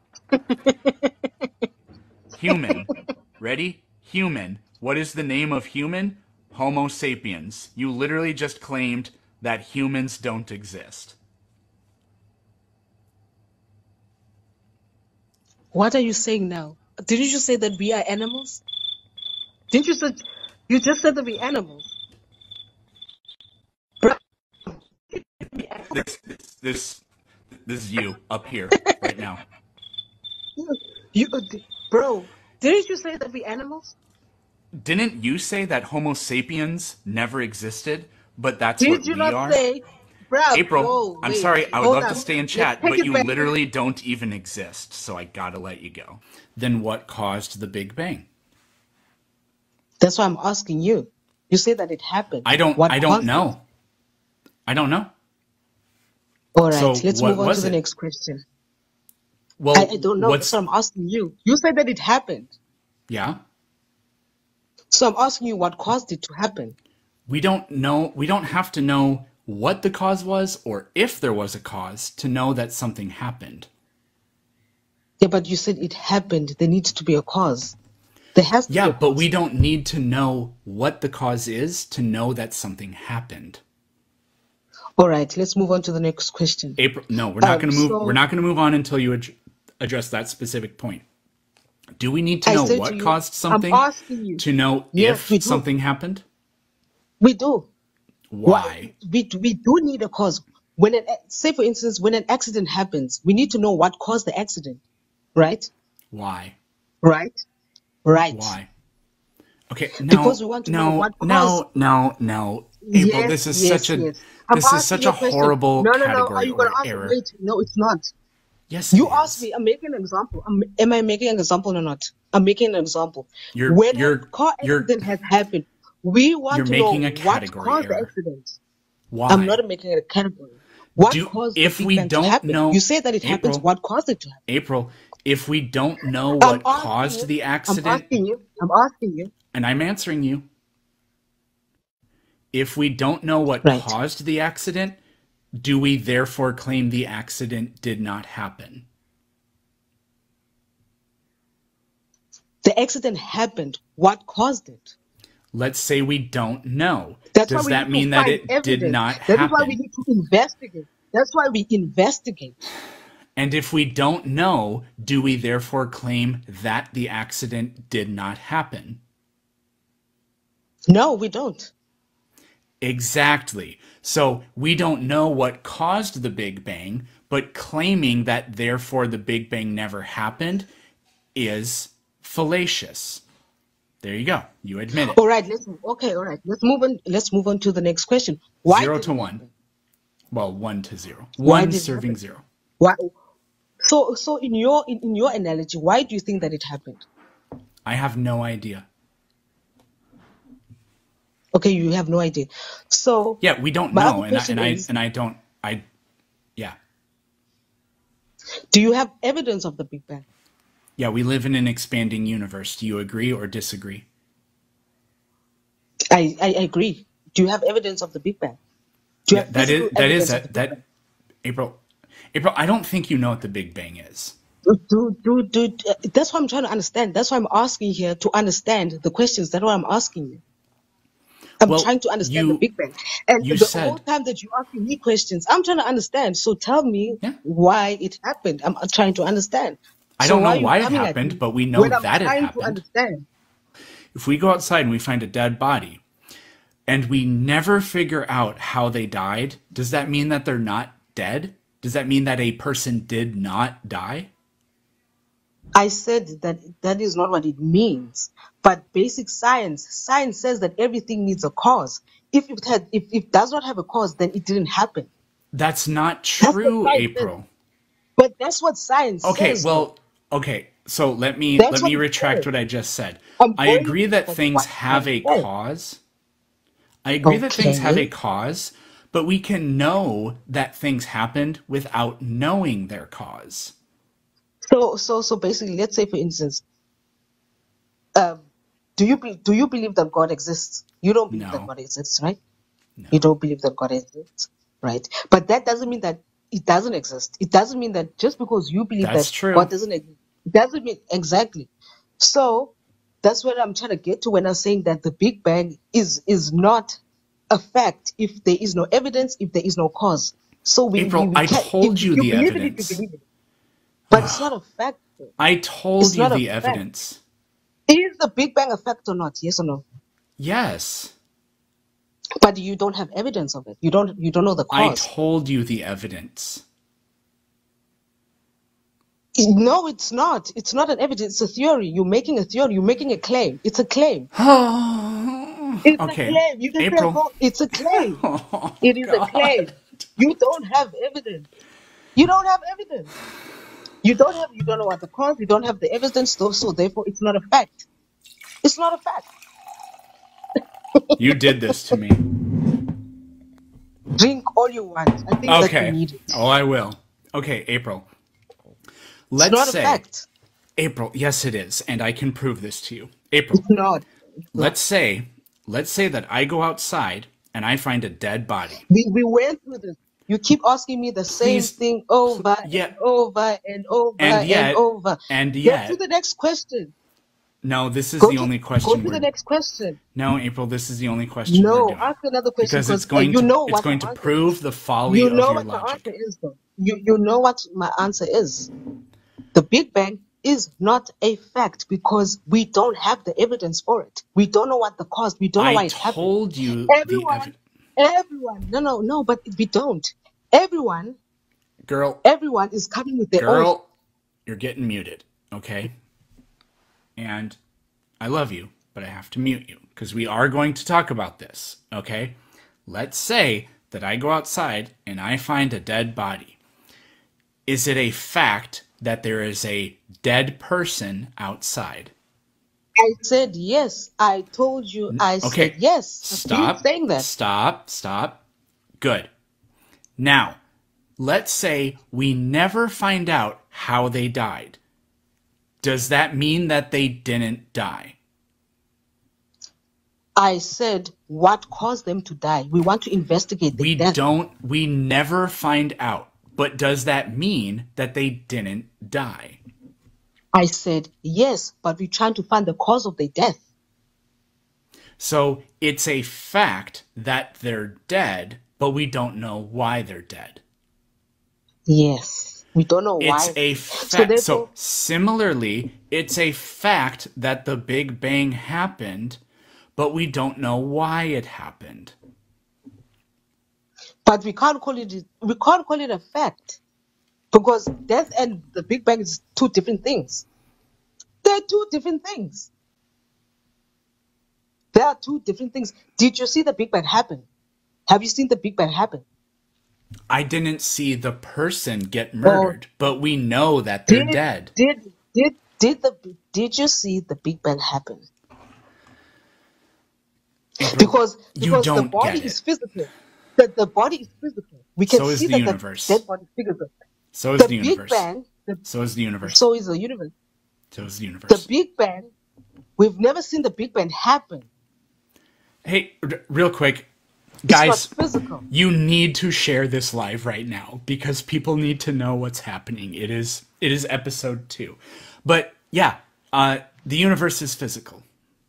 Human. Ready? Human. What is the name of human? Homo sapiens. You literally just claimed that humans don't exist. What are you saying now? Didn't you say that we are animals? Didn't you say, you just said that we animals? Bruh. This, this, this, this is you up here right now. You, bro, didn't you say that we animals? Didn't you say that Homo sapiens never existed, but that's Did what you we not are? say, bruh, April, whoa, I'm wait, sorry, I would hold love on. to stay in Let's chat, take but it you back. literally don't even exist, so I gotta let you go. Then what caused the Big Bang? That's why I'm asking you. You say that it happened. I don't What I don't caused know. I don't know. it? All right, So let's what move on to was the it? next question. Well, I, I don't know. what's That's what I'm asking you. You said that it happened. yeah? So I'm asking you what caused it to happen. We don't know. We don't have to know what the cause was or if there was a cause to know that something happened. Yeah, but you said it happened. There needs to be a cause. There has to Yeah, be a but cause. we don't need to know what the cause is to know that something happened. All right, let's move on to the next question. April, no, we're not Um, going to move. so- We're not going to move on until you ad- address that specific point. Do we need to I know said what to you, caused something I'm asking you. to know Yes, we if do. something happened? We do. Why? We, do- we do need a cause. When an, say for instance, when an accident happens, we need to know what caused the accident, right? Why? Right? Right. Why? Okay, no, Because we want to know no, what no, caused- no, no. April, Yes, this is yes, such a yes. I'm this is asking such you a question. horrible no, no, no. Are category you gonna or ask? error. Wait, no, it's not. Yes, You it asked is. me. I'm making an example. I'm, am I making an example or not? I'm making an example. You're- when you're- a car you're- accident has happened, we want You're to making know a what category caused the error. accident. Why? I'm not making it a category. What Do- caused if the Big we Bang don't to happen? know- You say that it happens. April. What caused it to happen? April, if we don't know I'm what asking caused you- the I'm accident, asking you. I'm asking you. and I'm answering you, if we don't know what Right. caused the accident, do we therefore claim the accident did not happen? The accident happened. What caused it? Let's say we don't know. That's Does why we that need mean to that find it evidence. did not That is happen? why we need to investigate. That's why we investigate. And if we don't know, do we therefore claim that the accident did not happen? No, we don't. Exactly. So we don't know what caused the Big Bang, but claiming that therefore the Big Bang never happened is fallacious. There you go. You admit it. All right, let's okay. All right, let's move on. Let's move on to the next question. Why Zero did to it one. happen? Well, one to zero. Why One did it serving happen? zero. Why? So, so in your in, in your analogy, why do you think that it happened? I have no idea. Okay, you have no idea. So Yeah, we don't My know, other and I, question and I is- and I don't. I, yeah. do you have evidence of the Big Bang? Yeah, we live in an expanding universe. Do you agree or disagree? I, I agree. Do you have evidence of the Big Bang? Do you Yeah, have that is physical that is evidence of the that, Big that April. April, I don't think you know what the Big Bang is. Bang? Do, do, do, uh, that's what I'm trying to understand. That's why I'm asking here to understand the questions. That's what I'm asking you. I'm Well, trying to understand the you Big Bang. And you the whole said time that you're asking me questions, I'm trying to understand. So tell me yeah. why it happened. I'm, I'm trying to understand. I So don't why know are you why it coming at happened, me but we know when I'm that it trying to happened. understand? If we go outside and we find a dead body and we never figure out how they died, does that mean that they're not dead? Does that mean that a person did not die? I said that that is not what it means. But basic science, science says that everything needs a cause. If it had, if it does not have a cause, then it didn't happen. That's not That's what true, science says. April. But that's what science Okay, says. well, okay. So let me That's let what me it retract says. what I just said. I'm I going agree that for things what have a science says. cause. I agree that things have a Okay. cause, but we can know that things happened without knowing their cause. So, so, so basically, let's say, for instance, um, do you be, do you believe that God exists? You don't believe that No. God exists, right? No. You don't believe that God exists, right? But that doesn't mean that it doesn't exist. It doesn't mean that just because you believe That's that true. God doesn't exist, it doesn't mean exactly. So that's what I'm trying to get to when I'm saying that the Big Bang is is not a fact if there is no evidence, if there is no cause. So we we, April, we I can't. If, told if you you the believe it, if you evidence. believe it, but it's not a fact. though. I told It's you not a the fact. evidence. Is the Big Bang a fact or not? Yes or no? Yes. But you don't have evidence of it. You don't. You don't know the I cause. told you the evidence. No, it's not. It's not an evidence. It's a theory. You're making a theory. You're making a claim. It's a claim. It's a Okay. claim. You can say, April. oh, it's a claim. Oh, It is a God. claim. You don't have evidence. You don't have evidence. You don't have. You don't know what the cause. You don't have the evidence. So, so therefore, it's not a fact. It's not a fact. You did this to me. Drink all you want. I think that you Okay. need it. Oh, I will. Okay, April. It's Let's not a say, fact. April, yes, it is, and I can prove this to you. April, It's not. It's not. let's say, let's say that I go outside and I find a dead body. We we went through this. You keep asking me the same Please, thing over yeah, and over and over and and yet, over. and Go to yet, the next question. no, this is Go the to only go question to the we're. next question. No, April, this is the only question we're No, doing ask another question because it's because uh, going you to know it's what going the to answer is. prove the folly You of know your what the answer logic. is, though. You you know what my answer is. The Big Bang is not a fact because we don't have the evidence for it. We don't know what the cause. We don't know I why it happened. told you the Everyone, evidence, everyone. No, no, no. But we don't. Everyone, girl. everyone is coming with their own. Girl, you're getting muted, okay? And I love you, but I have to mute you because we are going to talk about this, okay? Let's say that I go outside and I find a dead body. Is it a fact that there is a dead person outside? I said yes. I told you. I said Okay, yes. I keep stop, saying that. stop, stop. Good. Now, let's say we never find out how they died. Does that mean that they didn't die? I said what caused them to die. We want to investigate the We death. don't, we never find out. But does that mean that they didn't die? I said yes, but we're trying to find the cause of their death. So it's a fact that they're dead, but we don't know why they're dead. Yes, we don't know It's why. a So fact. So, therefore, similarly, it's a fact that the Big Bang happened, but we don't know why it happened. but we can't call it. We can't call it a fact because death and the Big Bang is two different things. They're two different things. There are two different things. Did you see the Big Bang happen? Have you seen the Big Bang happen? I didn't see the person get Or murdered, but we know that they're did dead. did did did the did you see the Big Bang happen? April, Because you because the don't body get is it. physical. The, the body is physical. We can So is see the that the universe. dead body is physical. So is The the Big universe. Bang, the, So is the universe. so is the universe. So is the universe. The Big Bang, we've never seen the Big Bang happen. Hey, r- real quick, It's guys, not physical. you need to share this live right now because people need to know what's happening. It is it is episode two. But yeah, uh, the universe is physical.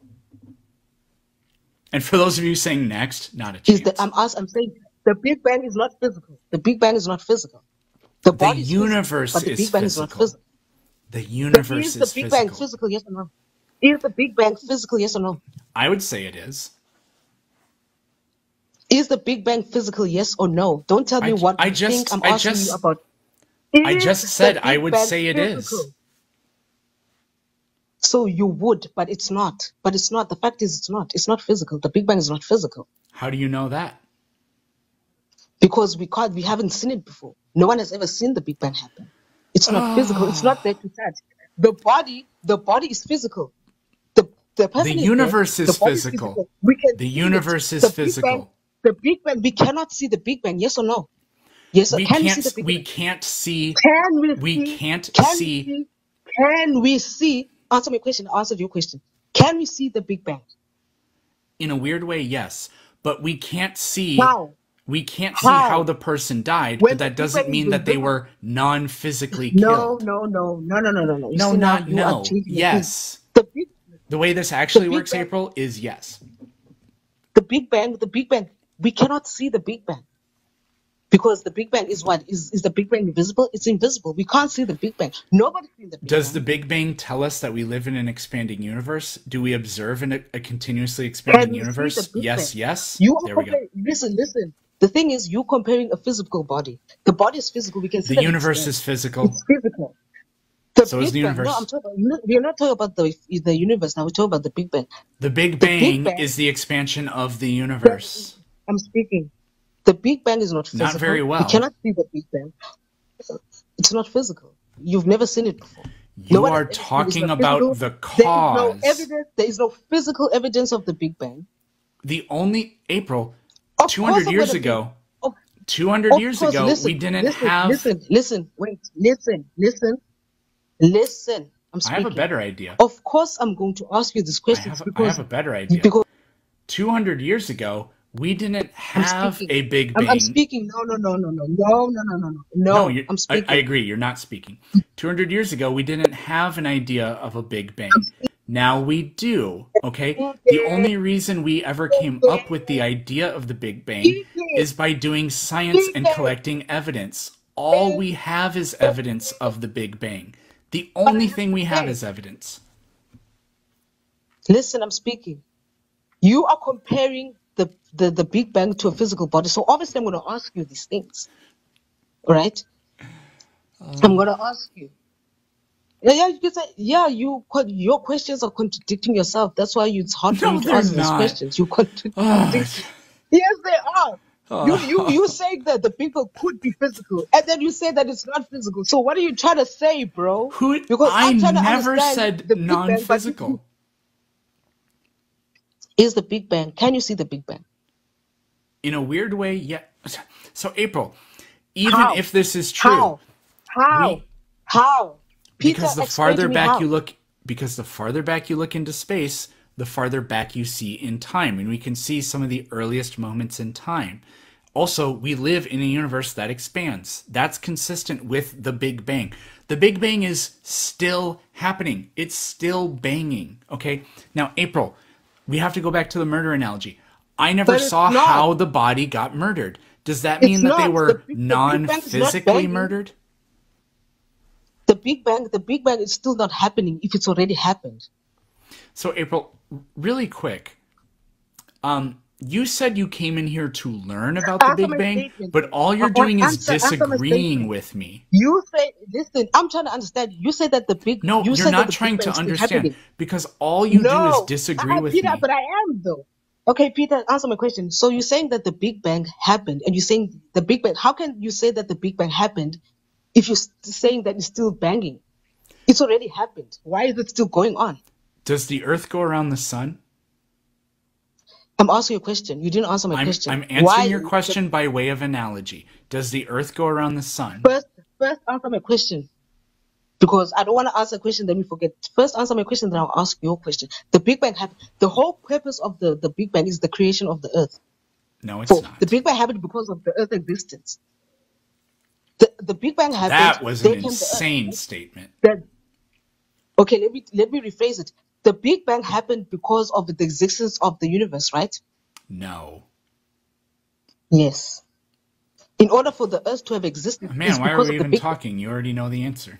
And for those of you saying next, not a chance. Is the, I'm, ask, I'm saying the Big Bang is not physical. The Big Bang is not physical. The the body is physical, universe but the is Big Bang is not physical. physical. The But universe is the is Big Bang physical. physical? Yes or no? Is the Big Bang physical? Yes or no? I would say it is. Is the Big Bang physical? Yes or no? Don't tell me I, what I you just think. I'm I asking just you about. I Is just the said I Big would Bang say it is. physical? So you would, but it's not. But it's not. The fact is, it's not. It's not physical. The Big Bang is not physical How do you know that? because we can't. We haven't seen it before. No one has ever seen the Big Bang happen. It's not physical. It's not there to touch. The body, the body is physical. The the The person is universe there. is The body is physical. physical. We can The see it. universe is The Big Bang, physical. the Big Bang. We cannot see the Big Bang. Yes or no? Yes. Or We can we see can't the Big we Bang? can't see Can we we see? can't Can we see see? Can we see? Answer my question. Answer your question. Can we see the Big Bang? in a weird way, yes, but we can't see How? we can't see how How? the person died, When but the that Big doesn't Bang is mean that they visible? were non-physically No, killed. no, no, no, no, no, no, no. You No, see now not you are no. changing the thing. Yes. The big, The way this the actually Big works, Bang, April, is yes. the Big Bang, the Big Bang. We cannot see the Big Bang because the Big Bang is what is is the Big Bang invisible? It's invisible. We can't see the Big Bang. Nobody's seen the Big Does Bang. the Big Bang tell us that we live in an expanding universe? Do we observe in a, a continuously Can expanding we see the universe? Big Yes, Bang? yes. You are There we go. comparing. Listen, listen. The thing is, you comparing a physical body. The body is physical. We can see The that it's universe there. is physical. It's physical. The So is the Big Bang. No, universe. I'm talking. About, no, we're not talking about the the universe now. We're talking about the Big Bang. The Big The Big Bang Bang. is the expansion of the The, universe. I'm speaking. The Big Bang is not physical. Not very We well. cannot see the Big Bang. It's not physical. You've never seen it before. No You one has are ever seen it. It's talking not about physical. the There is no cause. evidence. There is no physical evidence of the Big Bang. The only April, Of two course, hundred I'm years gonna be. ago, Of, two hundred of years course, ago, listen, we didn't listen, have. listen, listen. Wait, listen, listen, listen. I'm I have a speaking. better idea. Of course, I'm going to ask you these I questions have. I have because a better idea. because two hundred years ago, we didn't I'm have speaking. a Big I'm, I'm Bang. speaking. No, no, no, no, no, no, no, no, no, no. No, No, you, I'm I, speaking. I agree. You're not speaking. two hundred years ago, we didn't have an idea of a Big Bang. Now we do. Okay? The only reason we ever came up with the idea of the Big Bang is by doing science and collecting evidence. All we have is evidence of the Big Bang. The only thing we have is evidence. Listen, I'm speaking. You are comparing the, the, the Big Bang to a physical body. So obviously I'm going to ask you these things. All right? I'm going to ask you. Yeah, yeah, you can say, yeah, you, que- your questions are contradicting yourself. That's why it's hard for No, you to they're answer these not. questions. You contradict. Oh, Yes, they are. You, you, you say that the people could be physical, and then you say that it's not physical. So what are you trying to say, bro? who? Because I I'm trying to never understand said the Big Bang, but you- non-physical. is the Big Bang? Can you see the Big Bang? In a weird way, yeah. So April, even How? if this is true, How? How? we- How? Peter, because the explain to farther me back how. you look, because the farther back you look into space, the farther back you see in time, and we can see some of the earliest moments in time. Also, we live in a universe that expands. That's consistent with the Big Bang. The Big Bang is still happening. It's still banging. Okay. Now, April, we have to go back to the murder analogy. I never But it's saw not. how the body got murdered. Does that It's mean that they not. were The Big- the Big Bang is not non-physically banging. murdered? The Big Bang, the Big Bang is still not happening if it's already happened. So, April, really quick, um, you said you came in here to learn about the Answer Big my Bang, statement. but all you're Uh, doing is answer- answer my disagreeing statement. with me. You say, listen, I'm trying to understand. You say that the Big No, you you're said that not the Big trying Bang to is still understand happening. because all you do No, is disagree uh, with Peter, me. but I am though. Okay, Peter, answer my question. So you're saying that the Big Bang happened, and you're saying the Big Bang. How can you say that the Big Bang happened if you're st- saying that it's still banging? It's already happened. Why is it still going on? Does the Earth go around the sun? I'm asking you a question. You didn't answer my I'm, question. I'm answering Why? your question by way of analogy. Does the Earth go around the sun? First, first answer my question. because I don't want to answer a question then we forget. First, answer my question, then I'll ask your question. The Big Bang happened. The whole purpose of the, the Big Bang is the creation of the Earth. No, it's For not. the Big Bang happened because of the Earth existence. The the Big Bang happened. That was an then came the Earth. insane statement. That, okay, let me let me rephrase it. The Big Bang happened because of the existence of the universe, right? No. Yes. In order for the Earth to have existed, it's Man, why are because we of the even Big talking? You already know the answer.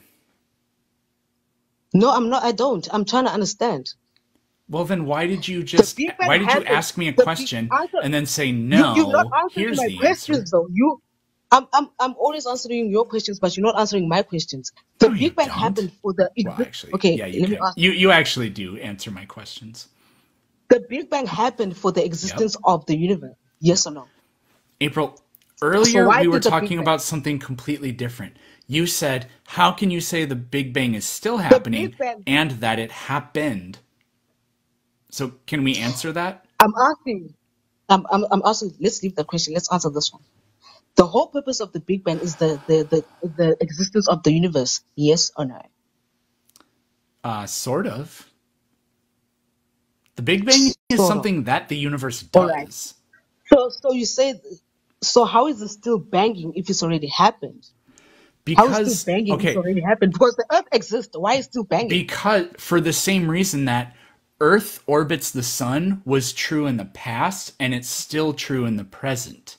No, I'm not. I don't. I'm trying to understand. Well, then why did you just Big Bang why did you happened- ask me a the Big- question answer- and then say You, no? you're not answering Here's my the questions, answer. though. You, I'm, I'm, I'm always answering your questions, but you're not answering my questions. The No, you Big Bang don't. happened for the. Well, actually, okay, yeah, you let me can. ask. You you actually do answer my questions. The Big Bang happened for the existence of the universe. Yes or no? April, earlier why we were did the Big talking Bang- about something completely different. You said, "How can you say the Big Bang is still happening Big Bang- and that it happened?" So, can we answer that? I'm asking. I'm, I'm, I'm asking. Let's leave the question. Let's answer this one. The whole purpose of the Big Bang is the, the, the, the existence of the universe. Yes or no? Uh, sort of. The Big Bang is Sort of. something that the universe does. All right. So, so you say, so how is it still banging if it's already happened? How is it Because still banging if okay, it's already happened? Because the Earth exists. Why is it still banging? because for the same reason that Earth orbits the sun was true in the past and it's still true in the present.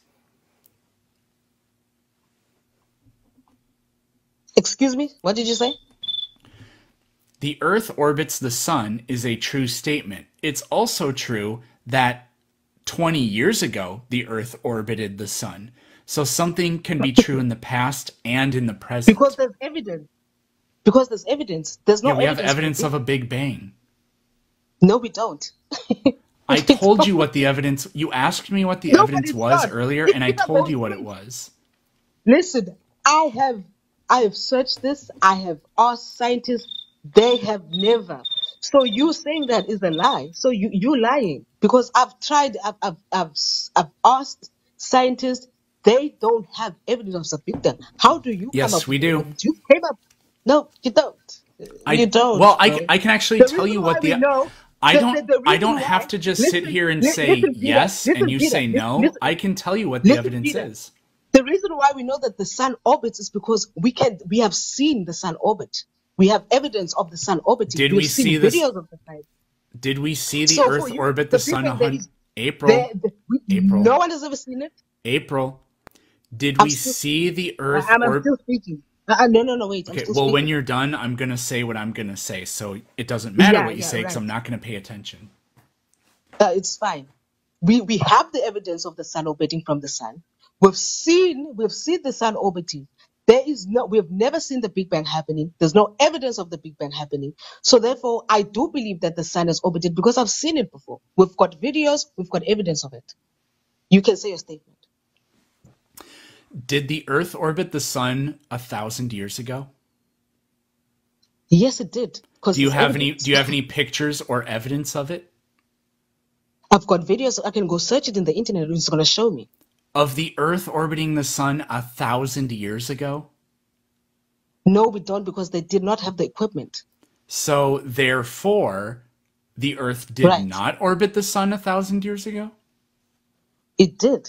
Excuse me? What did you say? The Earth orbits the sun is a true statement. It's also true that twenty years ago, the Earth orbited the sun. So something can be true in the past and in the present. Because there's evidence. Because there's evidence. There's no yeah, we have evidence. evidence of a Big Bang. No, we don't. I told you what the evidence, you asked me what the No, but evidence it's was not. earlier, It's and I not told about you what it it. was. Listen, I have I have searched this. I have asked scientists. They have never. So you saying that is a lie. So you you lying because I've tried. I've I've I've, I've asked scientists. They don't have evidence of the Big Bang. How do you Yes, come up we with do. evidence? You came up. No, you don't. I, you don't. Well, I, bro. I can actually The tell reason you why what the... we know- I the- don't the- the I reason don't why- have to just sit listen, here and li- say listen, Peter, yes listen, and you Peter, say listen, no. listen. I can tell you what the Listen, evidence Peter. is. The reason why we know that the sun orbits is because we can we have seen the sun orbit. We have evidence of the sun orbiting. Did We've we seen see this- videos of the sun. Did we see the So for Earth you, orbit the, the Big sun? Bang a there hun- is- April, There- the- we- April. No one has ever seen it. April, did I'm we still- see the Earth I'm, I'm orbit? still speaking. Uh, no, no, no, wait. I'm Okay, still well, when speaking. you're done, I'm going to say what I'm going to say. So it doesn't matter Yeah, what you yeah, say because right. I'm not going to pay attention. Uh, it's fine. We we have the evidence of the sun orbiting from the sun. We've seen we've seen the sun orbiting. There is no we've never seen the Big Bang happening. There's no evidence of the Big Bang happening. So therefore, I do believe that the sun has orbited because I've seen it before. We've got videos. We've got evidence of it. You can say your statement. Did the Earth orbit the sun a thousand years ago? Yes, it did. Do you have any? Do you have any pictures or evidence of it? I've got videos. I can go search it in the internet. It's going to show me. Of the Earth orbiting the sun a thousand years ago? No, we don't because they did not have the equipment. So therefore, the Earth did Right. not orbit the sun a thousand years ago? It did.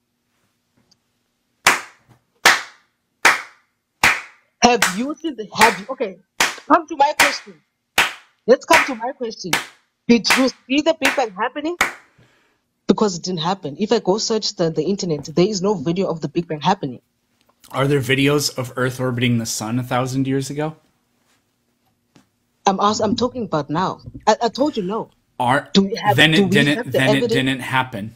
Have you seen the have you okay? Come to my question. Let's come to my question. Did you see the Big Bang happening? Because it didn't happen. If I go search the, the internet, there is no video of the Big Bang happening. Are there videos of Earth orbiting the sun a thousand years ago? I'm ask, I'm talking about now. I, I told you no. Are Do we have- then do it we didn't have the then it evidence? didn't happen.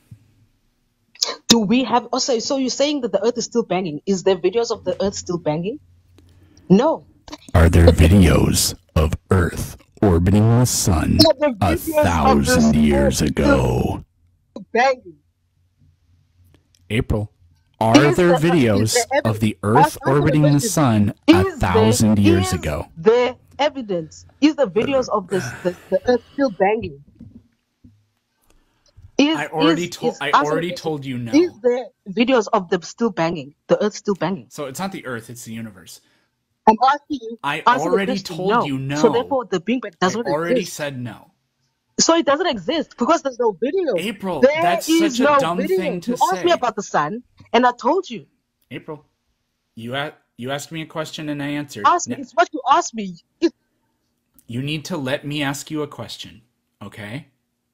Do we have also so you're saying that the earth is still banging? Is there videos of the earth still banging? No. Are there videos of Earth orbiting the sun Yeah, the a videos of the thousand sun years ago? Banging. April, are Is there the- videos is there evi- of the Ask- Earth answer the orbiting the question. sun a Is there- thousand years is ago? there evidence? Is the videos of this the, the earth still banging? Is, I already is- told is- I answer the already question. told you no. Is there videos of them still banging? The earth still banging? So it's not the Earth, it's the universe. I'm asking you. I Answer the already question. told No. you no. So therefore, the Big Bang does I not already exist. said no. So it doesn't exist because there's no video. April, There that's is such a no dumb video. thing to You asked me say. about the sun, and I told you. April, you a- you asked me a question and I answered. Ask me. Now, It's what you asked me. It, you need to let me ask you a question, okay?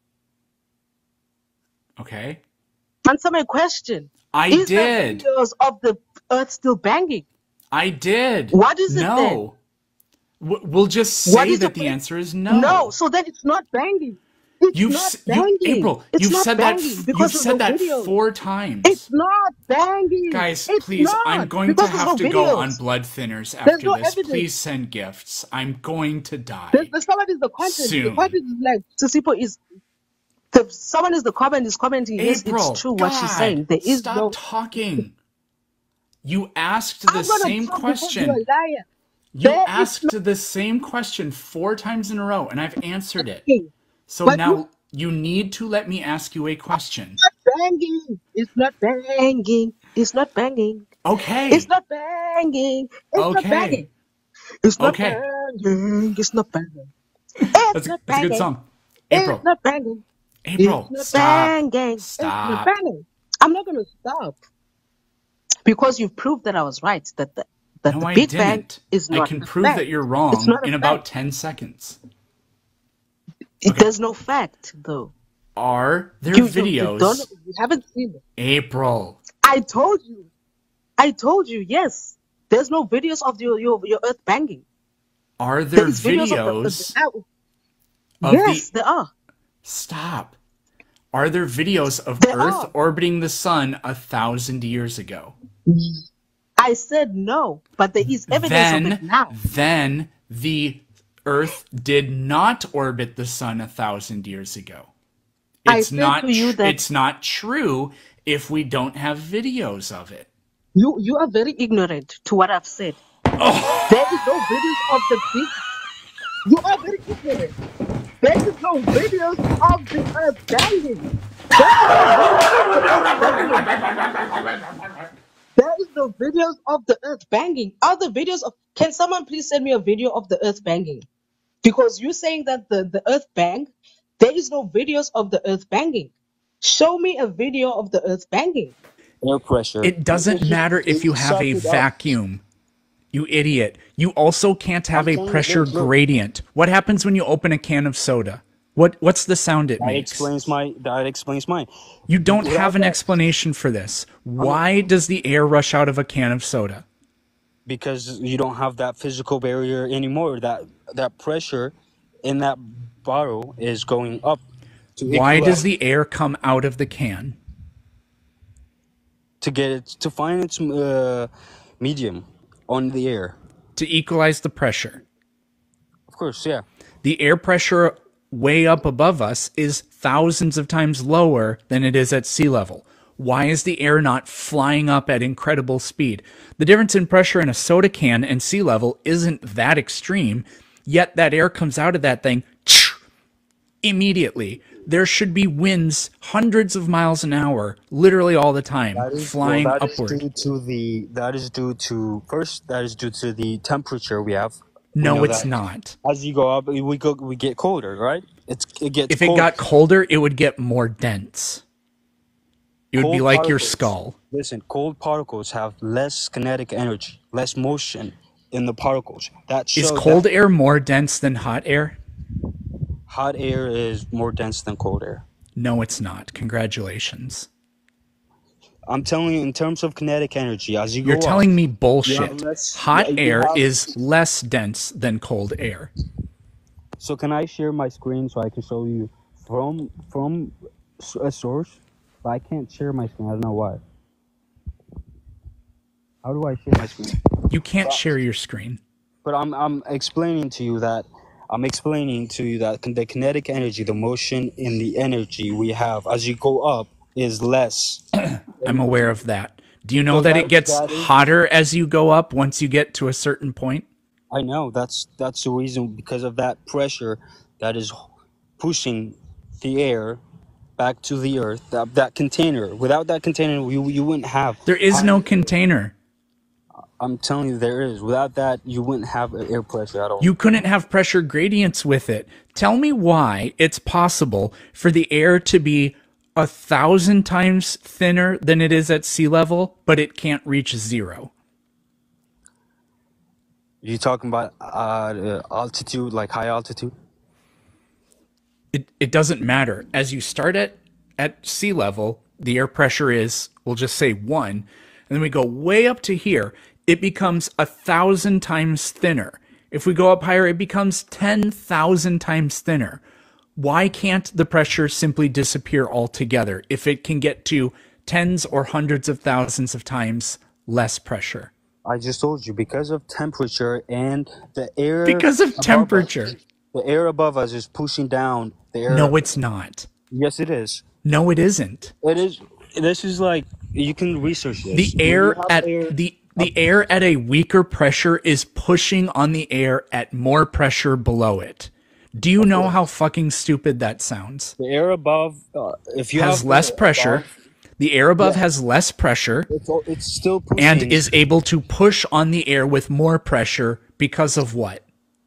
Okay? answer my question. I Is did. there videos of the Earth still banging? I did. What is it then? No. W- We'll just What say is that the the point? answer is no. No. So then it's not banging. It's You've not s- you banging. April, It's you've not said that banging f- because you've there's said no that videos. four times. It's not banging. Guys, It's please, not I'm going because to there's have no to go on videos. blood thinners There's after no this. evidence. Please send gifts. I'm going to die The, the someone is the content. The soon. content is like Sisipo is the someone is the comment is commenting. Yes, April, it's true what she's God, saying. There is stop no. talking. You asked I'm the gonna same talk because question. you're a liar. You There is asked the same question four times in a row, and I've answered it. nothing. So But you now you need to let me ask you a question. not banging. It's not banging. It's not banging. It's Okay. not banging. It's not banging. Okay. It's not Okay. banging. It's not banging. It's That's not that's a good banging. song. It's April. not banging. It's April, not stop. banging. It's not Stop. banging. I'm not gonna stop because you've proved that I was right. That the, that No, the I Big Bang didn't. is I not can a prove fact. that you're It's wrong not a in about fact. ten seconds. It- Okay. There's no fact though. Are there You, you, you don't. videos? You haven't seen it. April. I told you. I told you. Yes. There's no videos of your your, your Earth banging. Are There there is videos of the. videos Of the of yes, the there are. stop? Are there videos of There Earth are. orbiting the sun a thousand years ago? I said no, but there is evidence of it Then, now. then the Earth did not orbit the sun a thousand years ago. I It's said not. to you Tr- that it's not true if we don't have videos of it. you you are very ignorant to what I've said. There is no videos of the big. You are very ignorant. There is no videos of the Earth banging. There is no videos of the Earth banging. There is no videos of the Earth banging. Are the videos of? Can someone please send me a video of the Earth banging? Because you're saying that the the Earth bang. There is no videos of the Earth banging. Show me a video of the Earth banging. Air pressure. It doesn't matter if you have a vacuum. You idiot. You also can't have a pressure gradient. What happens when you open a can of soda? What what's the sound it That makes? explains my. That explains mine. You don't Without have an that- explanation for this. Why does the air rush out of a can of soda? Because you don't have that physical barrier anymore. That that pressure in that bottle is going up. To Why equal does out- the air come out of the can? to get it to find its uh, medium on the air? To equalize the pressure. Of course, yeah. The air pressure way up above us is thousands of times lower than it is at sea level. Why is the air not flying up at incredible speed? The difference in pressure in a soda can and sea level isn't that extreme, yet that air comes out of that thing immediately. There should be winds hundreds of miles an hour, literally all the time, That is, flying well, that is upward. due to the. That is due to first. That is due to the temperature we have. We No, know it's that not. as you go up, we go we get colder, right? It's it gets. If it cold- got colder, it would get more dense. It would be cold like your particles- skull. Listen, cold particles have less kinetic energy, less motion in the particles. That Is shows cold that air more dense than hot air? hot air is more dense than cold air. No, it's not. Congratulations. I'm telling you, in terms of kinetic energy, as you You're go telling up, me bullshit. less- Hot yeah, you air have- is less dense than cold air. So can I share my screen so I can show you from from s- a source? But I can't share my screen. I don't know why. How do I share my screen? You can't share your screen. But I'm I'm explaining to you that I'm explaining to you that the kinetic energy, the motion in the energy we have as you go up is less. I'm aware of that. Do you know So that that- it gets that is- hotter as you go up once you get to a certain point? I know that's that's the reason because of that pressure that is pushing the air back to the earth. That that container. Without that container, you you wouldn't have. There is no container. I'm telling you, there is. Without that, you wouldn't have air pressure at all. You couldn't have pressure gradients with it. Tell me why it's possible for the air to be a thousand times thinner than it is at sea level, but it can't reach zero. You talking about uh, altitude, like high altitude? It it doesn't matter. As you start at at sea level, the air pressure is, we'll just say one, and then we go way up to here. It becomes a thousand times thinner. If we go up higher, it becomes ten thousand times thinner. Why can't the pressure simply disappear altogether if it can get to tens or hundreds of thousands of times less pressure? I just told you, because of temperature and the air. Because of above temperature. us, the air above us is pushing down the air. No, it's not. Yes, it is. No, it isn't. It is. This is like, you can research this. The When you air have at air- the the air at a weaker pressure is pushing on the air at more pressure below it. Do you know how fucking stupid that sounds? The air above, uh, if you Has have less air pressure. above, The air above Yeah. has less pressure it's, al- it's still pushing. and is able to push on the air with more pressure because of what?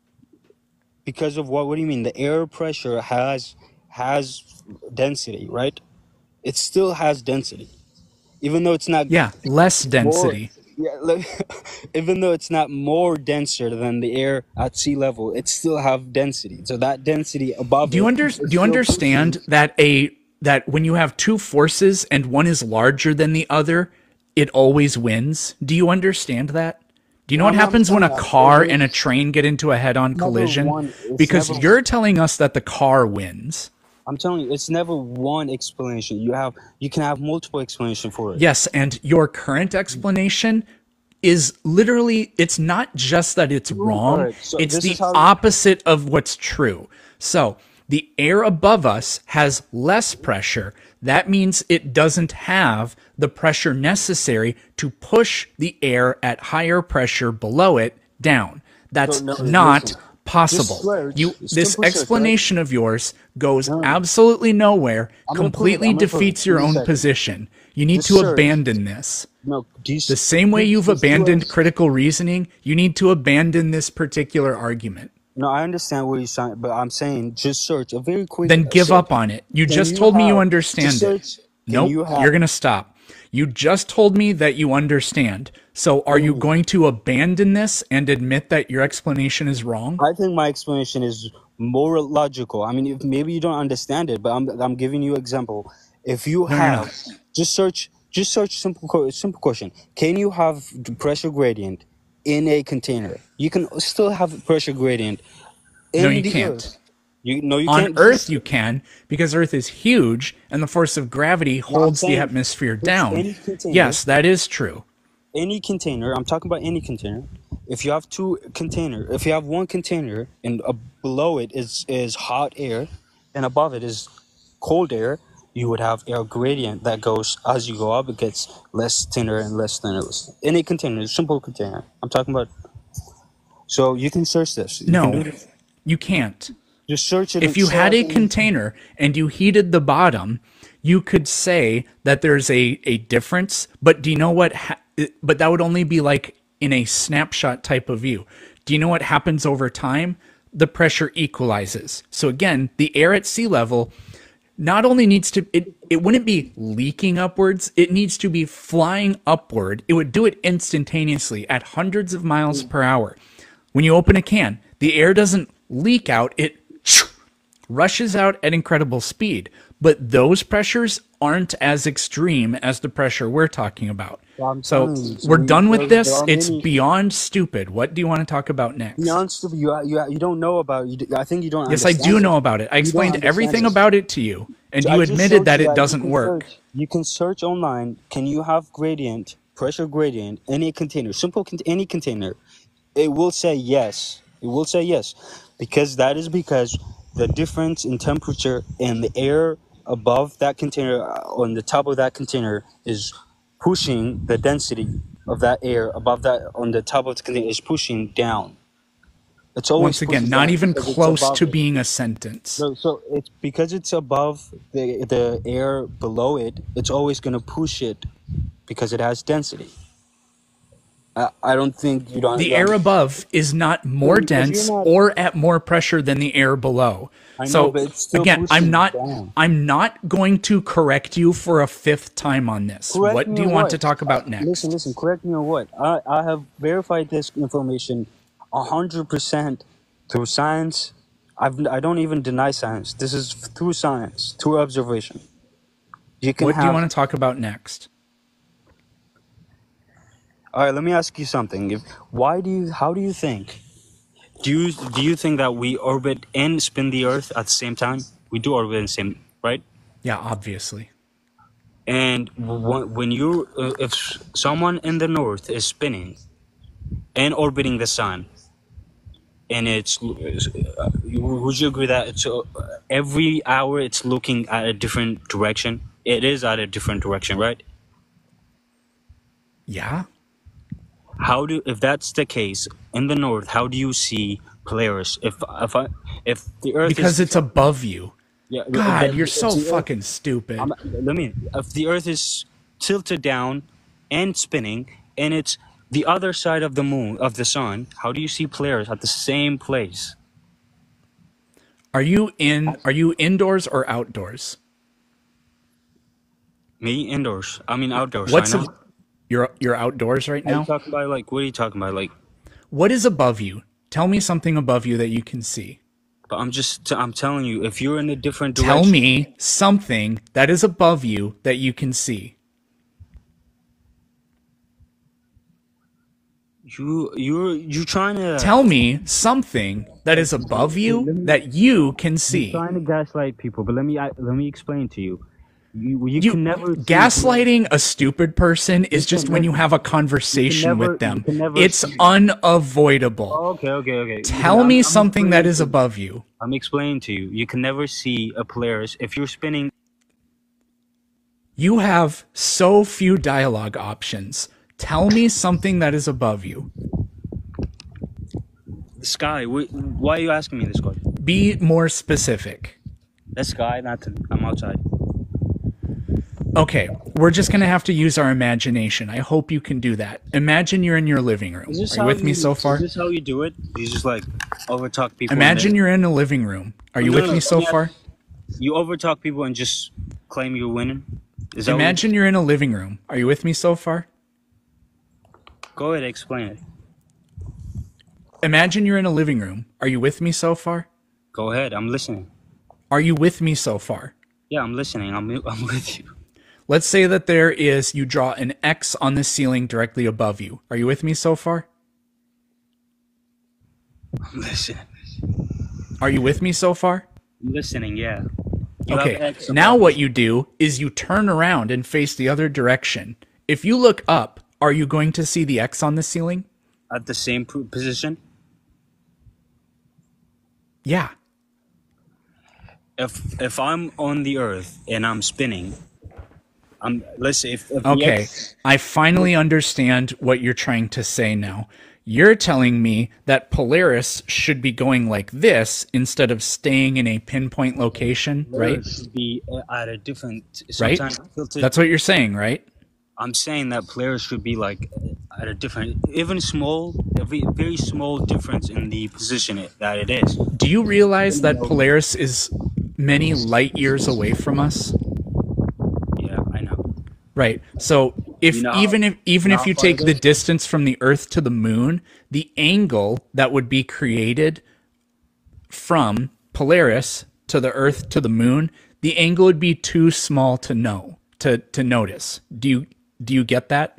Because of what? What do you mean? The air pressure has has density, right? It still has density, even though it's not. Yeah, less density. More, yeah, like, even though it's not more denser than the air at sea level, it still have density. So that density above. Do you it under is do you still understand pushing. that a that when you have two forces and one is larger than the other, it always wins? Do you understand that? Do you know what I'm not happens when saying a that. car It and a is train get into a head-on never collision? one. It's Because never. you're telling us that the car wins. I'm telling you, it's never one explanation. You have you can have multiple explanations for it. Yes, and your current explanation is literally, it's not just that it's wrong, Alright, so it's this the is how- opposite of what's true. So the air above us has less pressure. That means it doesn't have the pressure necessary to push the air at higher pressure below it down. That's So, no, not listen. possible. Just search. You Simple this search, right? explanation of yours goes No. absolutely nowhere, I'm gonna prove it. completely I'm gonna prove it. defeats your Give me a own second. position. You need Just to search. abandon this. No, do you, The same way you've just do abandoned it. critical reasoning, you need to abandon this particular argument. No, I understand what you're saying, but I'm saying just search a very quick. Then give search. up on it. You Can just you told me you have- understand just it. search- can Nope, you have- you're going to stop. You just told me that you understand. So are you going to abandon this and admit that your explanation is wrong? I think my explanation is more logical. I mean, if maybe you don't understand it, but I'm I'm giving you example. If you No, you're have not. just search just search simple que- simple question. Can you have pressure gradient in a container? You can still have pressure gradient in No, you the can't. Earth. You no, you On can't. Earth, you can, because Earth is huge and the force of gravity holds the saying atmosphere it's down. any container. Yes, that is true. Any container, I'm talking about any container. If you have two container, if you have one container and uh, below it is is hot air and above it is cold air, you would have air gradient that goes as you go up. It gets less thinner and less thinner. Any container, simple container. I'm talking about. So you can search this. You can No, do this. you can't. Just search it. If and you see had how a can- container and you heated the bottom, you could say that there's a, a difference, but do you know what, ha- but that would only be like in a snapshot type of view. Do you know what happens over time? The pressure equalizes. So again, the air at sea level not only needs to, it, it wouldn't be leaking upwards, it needs to be flying upward. It would do it instantaneously at hundreds of miles per hour. When you open a can, the air doesn't leak out, it rushes out at incredible speed. But those pressures aren't as extreme as the pressure we're talking about. Well, I'm So telling you, so we're we- done with there- this. there are It's many- beyond stupid. What do you want to talk about next? Beyond stupid, you you you don't know about. You, I think you don't. Yes, I understand do it. know about it. I You don't explained understand everything it. about it to you, and So you I just admitted showed that you it you doesn't can work. search- you can search online. Can you have gradient, pressure gradient, any container, simple con- any container? It will say yes. It will say yes, because that is because the difference in temperature and the air above that container, uh, on the top of that container, is pushing the density of that air above that on the top of the container is pushing down. It's always Once again, pushing not down even because it's close above to it. being a sentence. So, so it's because it's above the the air below it. It's always going to push it because it has density. I, I don't think you don't. The Um, air above is not more because you're dense not. or at more pressure than the air below. I know, So but it's still again, I'm pushing not down. I'm not going to correct you for a fifth time on this. Correct What me do you on want what? to talk about Listen, next? listen. Correct me on what? I I have verified this information a hundred percent through science. I've I don't even deny science. This is through science, through observation. You can What do you have. want to talk about next? All right. Let me ask you something. If why do you? How do you think? Do you do you think that we orbit and spin the Earth at the same time? We do orbit in the same, right? Yeah, obviously. And w- when you, uh, if someone in the north is spinning and orbiting the sun, and it's, uh, would you agree that it's uh, every hour it's looking at a different direction? It is at a different direction, right? Yeah. How do, if that's the case in the north, how do you see Polaris? If if I, if the Earth Because is, it's above you. yeah, if God, the- you're if so the Earth- fucking stupid. I'm, let me. If the Earth is tilted down and spinning, and it's the other side of the moon of the sun, how do you see Polaris at the same place? Are you in are you indoors or outdoors? Me indoors. I mean outdoors. What's I know. a, you're you're outdoors right Are you now? talking about like? What are you talking about? Like, What is above you? Tell me something above you that you can see. but I'm just. I'm telling you, if you're in a different direction, Tell me something that is above you that you can see. you you're you're trying to Tell me something that is above you that you can see. trying to gaslight people. But let me I, let me explain to you. You, you, You can never see- gaslighting a stupid person is just when you have a conversation never- with them. you can never It's see- unavoidable. Okay, okay, okay. Tell I'm- me I'm something that explaining is to you. above you. I'm explaining to you. You can never see a Polaris if you're spinning. You have so few dialogue options. Tell me something that is above you. The sky. Wh- Why are you asking me this question? Be more specific. The sky, not the, I'm outside. Okay, we're just going to have to use our imagination. I hope you can do that. Imagine you're in your living room. Is this Are you how with me you- so far? Is this how you do it? You just like overtalk people. and Imagine then- you're in a living room. Are you No, with no, me no, so let me far? ask- You overtalk people and just claim you're winning. Is that what- Imagine you're in a living room. Are you with me so far? Go ahead, explain it. Imagine you're in a living room. Are you with me so far? Go ahead. I'm listening. Are you with me so far? Yeah, I'm listening. I'm I'm with you. Let's say that there is, you draw an X on the ceiling directly above you. Are you with me so far? I'm listening. Are you with me so far? I'm listening. Yeah. You have Okay, X now above what you do is you turn around and face the other direction. If you look up, are you going to see the X on the ceiling? at the same p- position. Yeah. If if I'm on the Earth and I'm spinning, I'm let's say if, if the Okay, X- I finally understand what you're trying to say now. You're telling me that Polaris should be going like this instead of staying in a pinpoint location, right? Earth should be uh, at a different Right? sometimes tilted. That's what you're saying, right? I'm saying that players should be like at a different, even small, a ve- very small difference in the position it, that it is. Do you realize that Polaris is many light years away from us? Yeah, I know. Right. So if You know- even if even you if know you how far take it the is? distance from the Earth to the Moon, the angle that would be created from Polaris to the Earth to the Moon, the angle would be too small to know to to notice. Do you do you get that?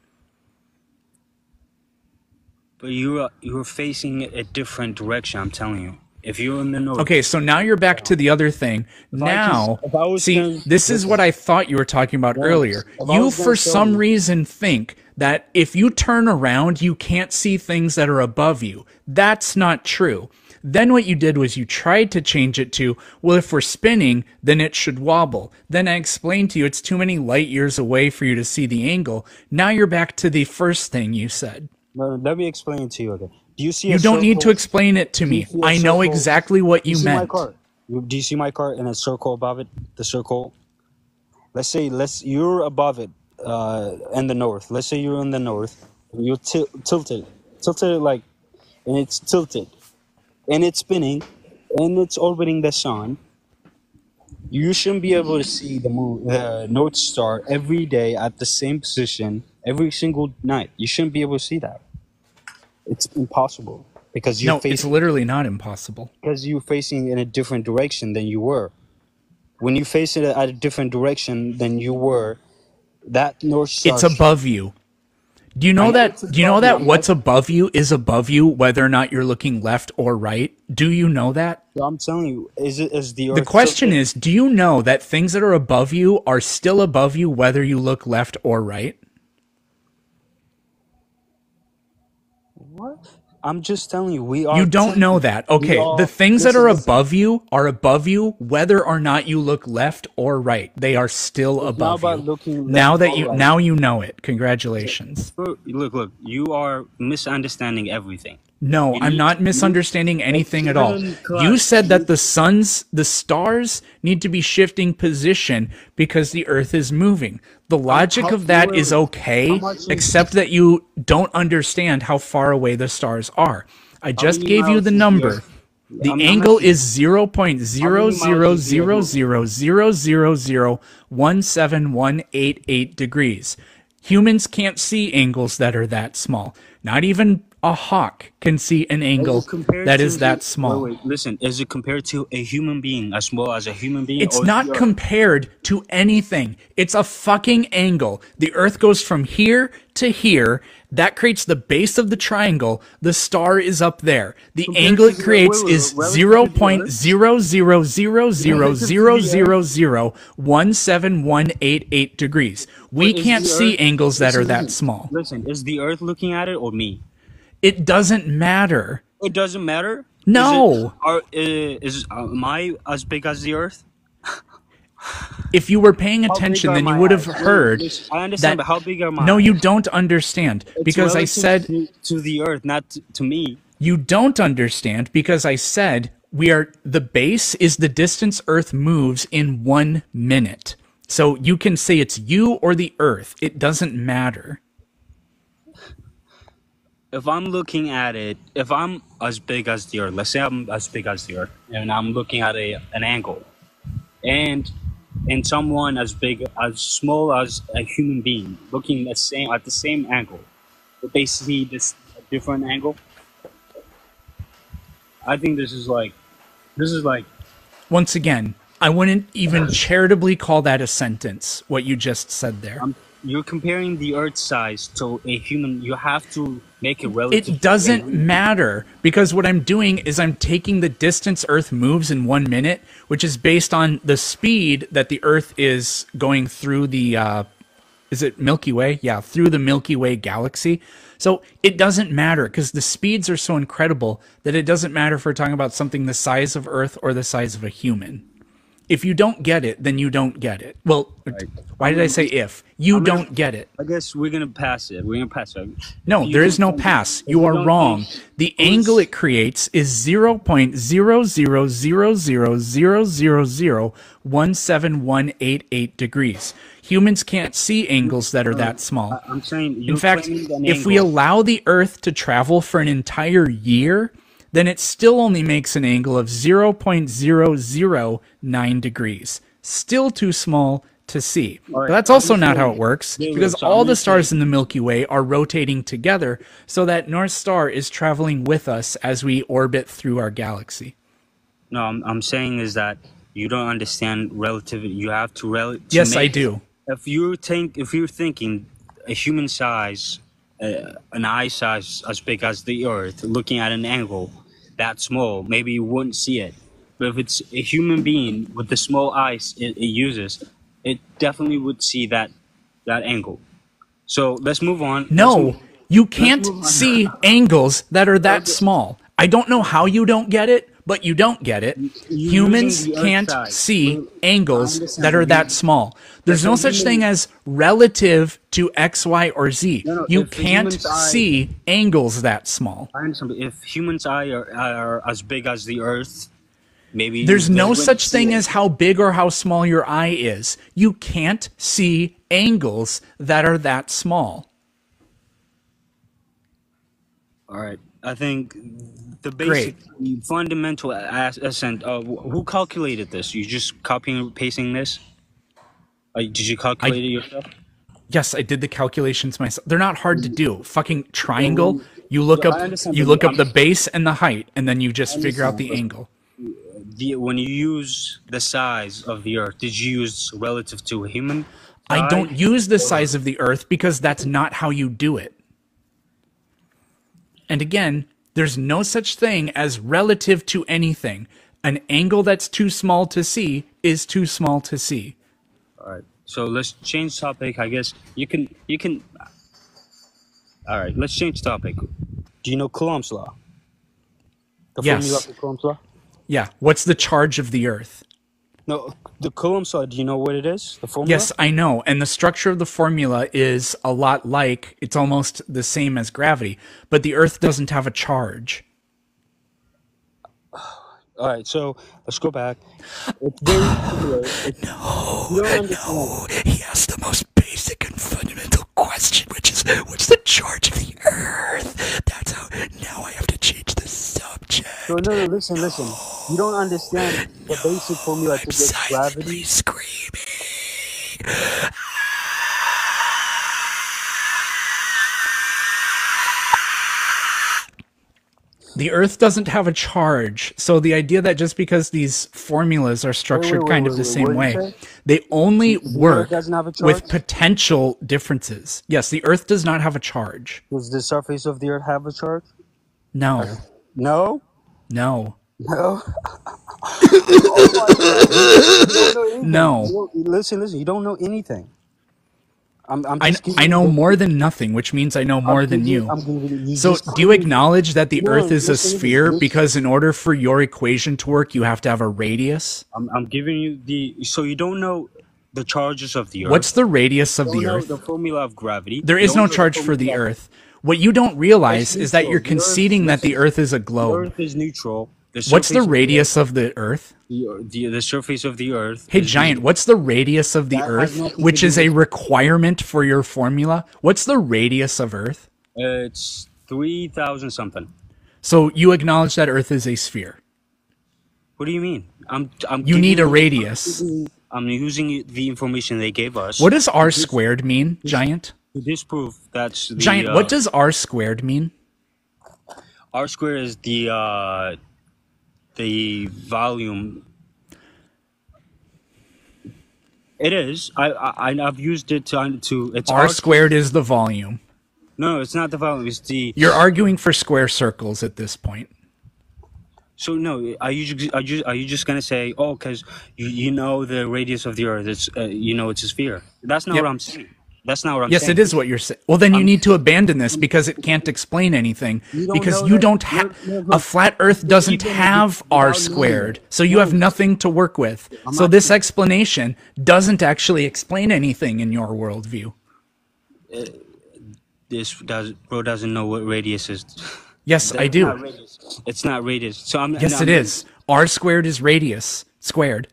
But you're you're facing a different direction. I'm telling you. If you're in the north, Okay, so now you're back to the other thing. I Now, just- if I was see, gonna- this is what I thought you were talking about earlier. if I You, was gonna for show some you- reason, think that if you turn around, you can't see things that are above you. That's not true. Then what you did was you tried to change it to, well, if we're spinning, then it should wobble. Then I explained to you it's too many light years away for you to see the angle. Now you're back to the first thing you said. No, let me explain it to you. Okay. Do you see? You a don't need to circle- explain it to do you me. see a I know circle- exactly what Do you see my meant. car? You- Do you see my car in a circle above it? The circle. Let's say let's you're above it uh, in the north. Let's say you're in the north You're til- tilted, tilted like, and it's tilted, and it's spinning, and it's orbiting the sun. You shouldn't be able to see the moon, the North Star every day at the same position every single night. You shouldn't be able to see that. It's impossible because you're No, it's facing literally not impossible. because you're facing in a different direction than you were. When you face it at a different direction than you were, that North Star. It's above you. Do you know I know that it's do you know above that you. what's above you is above you whether or not you're looking left or right? Do you know that? So I'm telling you, is it is the Earth? The question tilted? is, do you know that things that are above you are still above you whether you look left or right? What? I'm just telling you, we are. You don't tilted. know that. Okay, are- the things that listen, are listen. above you are above you whether or not you look left or right. They are still It's not above about you. looking Now left that or you right. now you know it. Congratulations. Look, look, you are misunderstanding everything. No, You I'm need not to- misunderstanding anything at all. given class- You said that the suns, the stars need to be shifting position because the earth is moving. The logic how- of that wait, is wait. okay, How much is- except that you don't understand how far away the stars are. I just many gave you miles the is the number. Earth? The I'm- I'm angle asking- is zero point zero zero zero zero zero zero zero one seven one eight eight degrees. Humans can't see angles that are that small. Not even a hawk can see an angle Is it compared that to is that the- small. Wait, wait, listen. Is it compared to a human being as well as a human being? It's or is not the Earth- compared to anything. It's a fucking angle. The Earth goes from here to here. That creates the base of the triangle. The star is up there. The Compared angle to it the- creates wait, wait, is relative to zero the point Earth? zero zero zero zero Relative to zero the zero zero one seven one eight eight degrees. We Wait, is can't the see Earth- angles that listen, are that listen, small. Listen, is the Earth looking at it or me? It doesn't matter. It doesn't matter. No. Is, it, are, uh, is uh, am I as big as the Earth? If you were paying How big attention, are then you my would have eyes? heard Listen, I understand, that. but how big are my No, eyes? you don't understand It's because I relative said to, to the Earth, not to, to me. you don't understand because I said we are the base is the distance Earth moves in one minute. So you can say it's you or the Earth. It doesn't matter. If I'm looking at it, if I'm as big as the Earth, let's say I'm as big as the Earth, and I'm looking at a an angle, and and someone as big, as small as a human being, looking the same at the same angle, but they see this different angle. I think this is like, this is like, Once again, I wouldn't even charitably call that a sentence, what you just said there. um, you're comparing the Earth size to a human. You have to make it relative. It doesn't matter because what I'm doing is I'm taking the distance Earth moves in one minute, which is based on the speed that the Earth is going through the, uh, is it Milky Way? Yeah, through the Milky Way galaxy. So it doesn't matter because the speeds are so incredible that it doesn't matter if we're talking about something the size of Earth or the size of a human. If you don't get it, then you don't get it. Well, why did I say if? You I'm gonna- don't get it. I guess we're gonna pass it. We're gonna pass it. No, If you there is no don't- pass. if You you are don't wrong. think- The who's- angle it creates is zero point zero zero zero zero zero zero zero one seven one eight eight degrees. Humans can't see angles that are that small. I'm saying. You're In fact, claiming an if we angle. allow the Earth to travel for an entire year, then it still only makes an angle of zero point zero zero nine degrees. Still too small to see. All right, But that's I'm also just not how saying- it works Wait, wait, because so all I'm the just stars saying- in the Milky Way are rotating together so that North Star is traveling with us as we orbit through our galaxy. No, I'm, I'm saying is that you don't understand relativity. You have to rel. to Yes, I make- do. If you think, if you're thinking a human size, uh, an eye size as big as the Earth, looking at an angle that small, maybe you wouldn't see it. But if it's a human being with the small eyes it, it uses, it definitely would see that that angle. So let's move on. Let's No, move- you can't move on. see angles that are that small. I don't know how you don't get it, but you don't get it. you're Humans using the Earth can't size. see Well, angles I understand, that are but that you- small. There's if no a such human- thing as relative to X, Y, or Z. No, no, You if a can't human's eye- see angles that small. I understand, but if humans' eye are, are as big as the Earth, maybe There's they no wouldn't such see thing it. as how big or how small your eye is. You can't see angles that are that small. All right. I think the Great. basic, fundamental as- ascent. Uh, wh- who calculated this? You just copying and pasting this? Uh, did you I calculate it yourself? Yes, I did the calculations myself. They're not hard to do. Fucking So triangle. when, You look yeah, up I understand, you but look up I'm, the base and the height, and then you I just figure out understand. the But angle. the, when you use the size of the Earth, did you use relative to a human I size? don't use the Or size of the earth because that's not how you do it. And again, there's no such thing as relative to anything. An angle that's too small to see is too small to see. all right. So let's change topic. I guess you can you can. All right. Let's change topic. Do you know Coulomb's law? The formula Yes. for Coulomb's law? Yeah. What's the charge of the earth? No, the Coulomb's law. Do you know what it is? The formula? Yes, I know. And the structure of the formula is a lot like, it's almost the same as gravity, but the earth doesn't have a charge. All right. So let's go back. It's very similar. It's, No, you don't understand. no. He asked the most basic and fundamental question, which is, what's the charge of the Earth? That's how. Now I have to change the subject. So no, no. Listen, listen. You don't understand the basic formula to I'm get silently gravity. screaming. The earth doesn't have a charge. So the idea that just because these formulas are Wait, structured wait, wait, kind of wait, the wait. same What did you way, say? they only The Earth work doesn't have a charge with potential differences. Yes, the earth does not have a charge. Does the surface of the Earth have a charge? No, No. no, No. Oh my God. You don't know anything. no. You don't, listen, listen. You don't know anything. I'm, I'm I, just giving I you know the. more than nothing, which means I know I'm more than giving. you. I'm giving you. You So just do you claimed. acknowledge that the No, earth is a listen, sphere listen. because in order for your equation to work, you have to have a radius? I'm, I'm giving you the. So you don't know the charges of the What's Earth. the radius You of don't the know earth? the formula of gravity. There You is don't no know the charge for the formula. earth. What you don't It's realize is that neutral. you're The Earth. conceding that the Listen. earth is a The globe. Earth is neutral. The What's the surface of the Earth. radius of the earth? The, the, the surface of the Earth Hey, is Giant, neutral. what's the radius of the That has earth, nothing to which do is a with. requirement for your formula? What's the radius of earth? Uh, it's three thousand something. So you acknowledge that earth is a sphere. What do you mean? I'm I'm You giving need a you. I'm radius. using, I'm using the information they gave us What does to r dis, squared mean, Giant? to disprove that's the Giant, uh, what does r squared mean? r square is the uh the volume. It is. I I I've used it to to. It's R r. squared is the volume. No, it's not the volume. It's the. You're arguing for square circles at this point. So no, are you ju- are you are you just gonna say, oh, because you you know the radius of the Earth, it's uh, you know it's a sphere? That's not Yep. what I'm saying. That's not what I'm Yes, saying. it is what you're saying. Well, then you I'm, need to abandon this because it can't explain anything. you don't Because know you that. don't You're, have no, a look, flat Earth you're doesn't even have r without knowing squared, it. so you have No, nothing to work with. I'm So not. this explanation doesn't actually explain anything in your worldview. Uh, this does bro doesn't know what radius is. Yes, I That's not do. radius. It's not radius. So I'm. Yes, I'm it is. R squared is radius squared.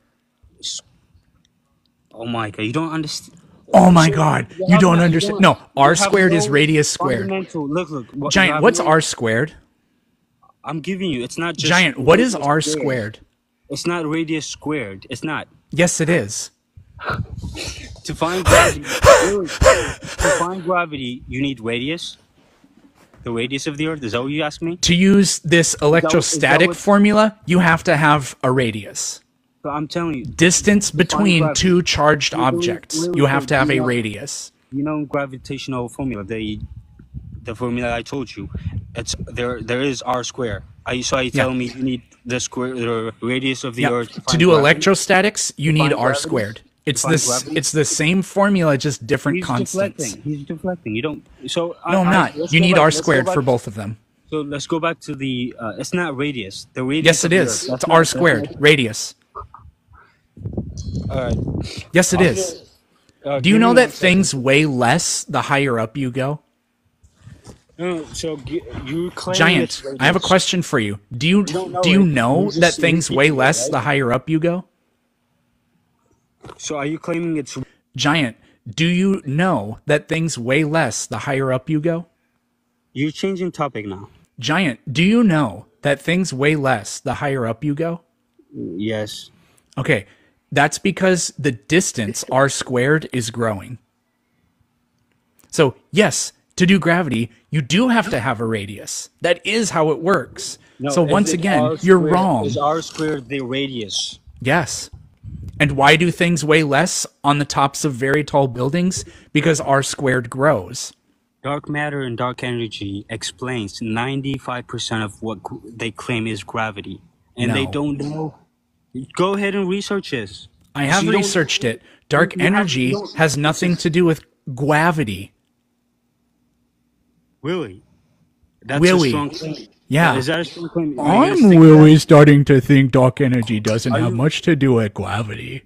oh my god, you don't understand. Oh my So God, you you have don't no, you understand. don't, No, you r have squared is no radius squared. fundamental. Look, look. What, you Giant, have what's no. r squared? I'm giving you. It's not just Giant, what is radius r squared. squared? It's not radius squared. It's not. Yes, it is. To find gravity, really, to find gravity, you need radius. The radius of the Earth. Is that what you asked me? To use this Is that, is that electrostatic what? formula, you have to have a radius. But I'm telling you, Distance to find between gravity. two charged Really, objects. really You have quick. to have You a know, radius. you know gravitational formula. The the formula I told you. It's there. There is r square. Are you so are you Yeah. telling me you need the square, the radius of the Yeah. Earth to To find do gravity? electrostatics, you To need find r gravity? squared. To It's find this gravity? it's the same formula, just different He's constants. deflecting. He's deflecting. You don't. So I, No, I'm I, not. let's You go need back. r Let's go squared back. for both of them. So let's go back to the. Uh, it's not radius. The radius Yes, of it the is. Earth. It's That's r not. That's squared. not. Radius. All right. Yes, it I'm is. gonna. Uh, Do you give me know one that second. things weigh less the higher up you go? No, so gi- you claim Giant, it's I have a radius. question for you. Do you You don't know do you it. know You're that just things weigh repeating it, less right? the higher up you go? So are you claiming it's? Giant, do you know that things weigh less the higher up you go? You're changing topic now. Giant, do you know that things weigh less the higher up you go? Yes. Okay, that's because the distance r squared is growing. So, yes, to do gravity, you do have to have a radius. That is how it works. No, so is once it again, r you're squared- wrong. Is r squared the radius? Yes. And why do things weigh less on the tops of very tall buildings? Because r squared grows. Dark matter and dark energy explains ninety-five percent of what gr- they claim is gravity. And they No. don't know. Go ahead and research this. I have So you don't- researched it. Dark you have- energy you don't- has nothing to do with gravity. Really? That's Willie. a strong claim. Yeah. Is that a strong claim? Are you I'm gonna stick with really starting to think dark energy doesn't Are have you- much to do with gravity.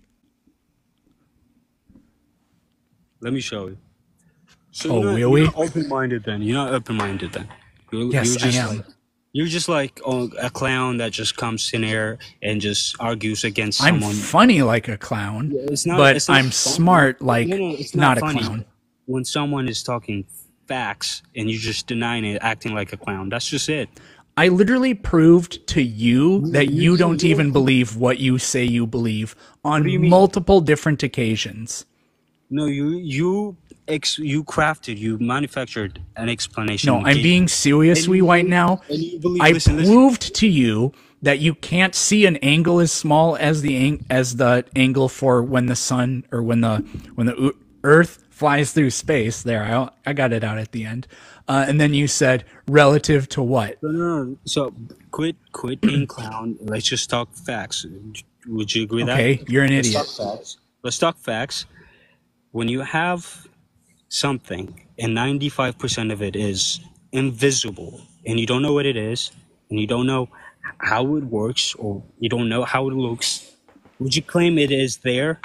that? Let me show you. So Oh, you're not, really? You're not open-minded then. You're not open-minded then. You're, Yes, you're just I am. Like, you're just like oh, a clown that just comes in here and just argues against I'm someone. funny like a clown, It's not- but it's not I'm funny. smart like No, no, it's not, not a funny. clown. When someone is talking facts and you're just denying it, acting like a clown. That's just it. I literally proved to you that you don't even believe what you say you believe on do you mean? multiple different occasions. No, you you ex you crafted, you manufactured an explanation. No, and I'm gave- being serious and we you right believe- now. and you believe- I listen, listen. proved to you that you can't see an angle as small as the ang- as the angle for when the sun or when the when the u- Earth flies through space. There, I I got it out at the end. Uh, and then you said relative to what? No, no, no. So quit, quit being clown. Let's just talk facts. Would you agree with Okay, that? you're an Let's idiot. talk facts. Let's talk facts. When you have something and ninety-five percent of it is invisible and you don't know what it is and you don't know how it works or you don't know how it looks, would you claim it is there?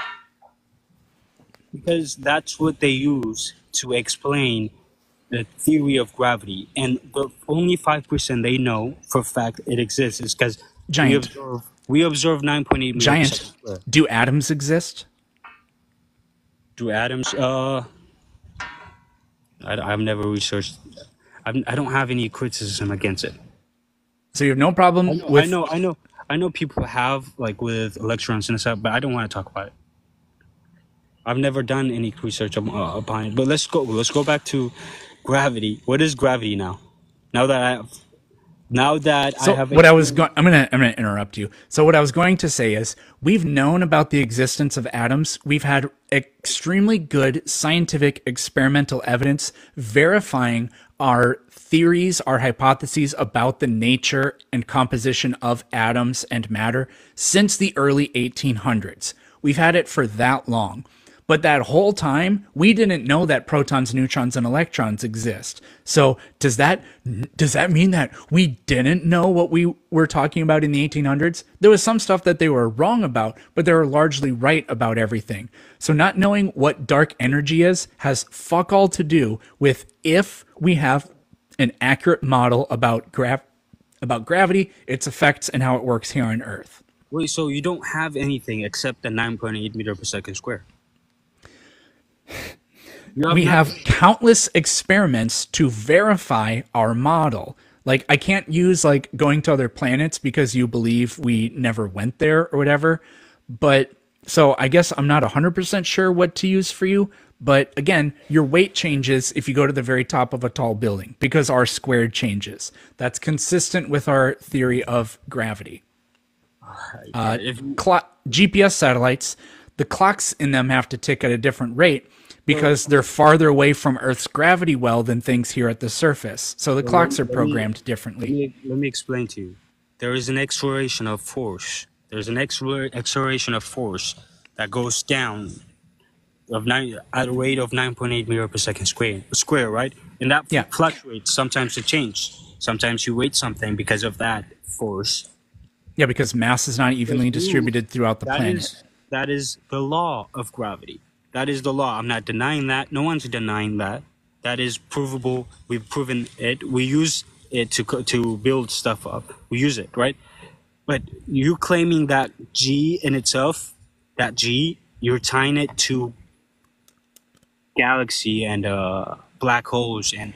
Because that's what they use to explain the theory of gravity, and the only five percent they know for a fact it exists is because we Giant. observe we observe nine point eight meters per Giant. second square. Do atoms exist? Do atoms? Uh, I, I've never researched. I'm, I don't have any criticism against it. So you have no problem I know, with I know, I know, I know. People have like with electrons and stuff, but I don't want to talk about it. I've never done any research up- uh, upon it. But let's go. Let's go back to gravity. What is gravity now? Now that I have, now that So I have. what I was going, I'm gonna, I'm gonna interrupt you. So what I was going to say is, we've known about the existence of atoms. We've had extremely good scientific experimental evidence verifying our theories, our hypotheses about the nature and composition of atoms and matter since the early eighteen hundreds. We've had it for that long. But that whole time, we didn't know that protons, neutrons, and electrons exist. So does that does that mean that we didn't know what we were talking about in the eighteen hundreds? There was some stuff that they were wrong about, but they were largely right about everything. So not knowing what dark energy is has fuck all to do with if we have an accurate model about gra- about gravity, its effects, and how it works here on Earth. Wait, so you don't have anything except the nine point eight meter per second square? You We not- have countless experiments to verify our model. Like, I can't use like going to other planets because you believe we never went there or whatever. But so I guess I'm not one hundred percent sure what to use for you. But again, your weight changes if you go to the very top of a tall building because r squared changes. That's consistent with our theory of gravity. Uh, if clo- G P S satellites, the clocks in them have to tick at a different rate because they're farther away from Earth's gravity well than things here at the surface. So the clocks are let me- programmed Let differently. me, let me explain to you. There is an acceleration of force. There's an acceler- acceleration of force that goes down of nine at a rate of nine point eight meter per second square. Square, right? And that Yeah. fluctuates. Sometimes it changes. Sometimes you weight something because of that force. Yeah, because mass is not evenly Ooh, distributed throughout the That planet. is that is the law of gravity. That is the law. I'm not denying that. No one's denying that. That is provable. We've proven it. We use it to co- to build stuff up. We use it, right? But you claiming that G in itself, that G, you're tying it to galaxy and uh, black holes and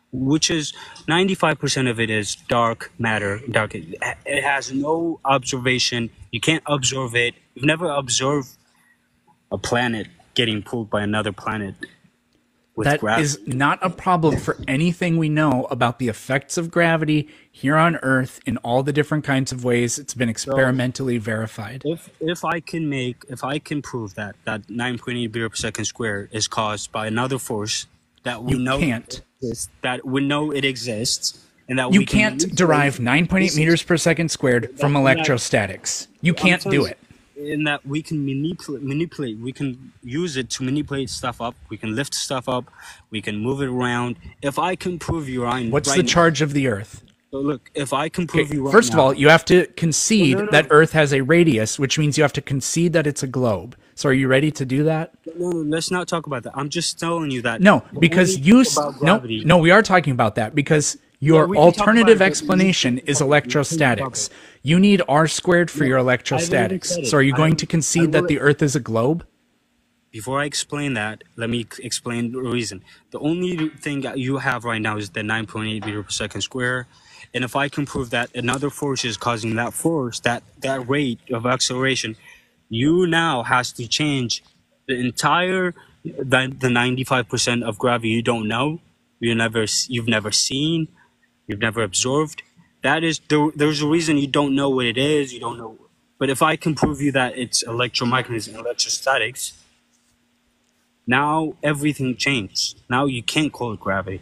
which is ninety-five percent of it is dark matter. Dark. It it has no observation. You can't observe it. You've never observed a planet getting pulled by another planet with That gravity. is not a problem for anything we know about the effects of gravity here on Earth in all the different kinds of ways. It's been experimentally verified. If if I can make if I can prove that that nine point eight meter per second square is caused by another force that we You know can't. exists, that we know it exists, and that You we can can't manipulate- derive nine point eight Listen, meters per second squared from that- electrostatics. You I'm can't telling do you, it. in that we can manipulate manipulate we can use it to manipulate stuff up, we can lift stuff up, we can move it around. If I can prove you right What's right the now- charge of the Earth? so look, if I can prove Okay, you right first of now- all, you have to concede No, no, no. that Earth has a radius, which means you have to concede that it's a globe. So are you ready to do that? no, no, let's not talk about that. I'm just telling you that No, the because only you thing s- about no gravity- no we are talking about that because your we can talk about alternative it, but we explanation can is talk- we can talk electrostatics. about You need r squared for No, your I haven't even electrostatics. said it. So are you I going haven't- to I concede that will- the Earth is a globe? Before I explain that, let me c- explain the reason. The only thing that you have right now is the nine point eight meter per second square. And if I can prove that another force is causing that force, that, that rate of acceleration, you now has to change the entire, the, the ninety-five percent of gravity you don't know, you never, s- you've never seen, you've never observed. That is, there, there's a reason you don't know what it is, you don't know. But if I can prove you that it's electromagnetism and electrostatics, now everything changed. Now you can't call it gravity.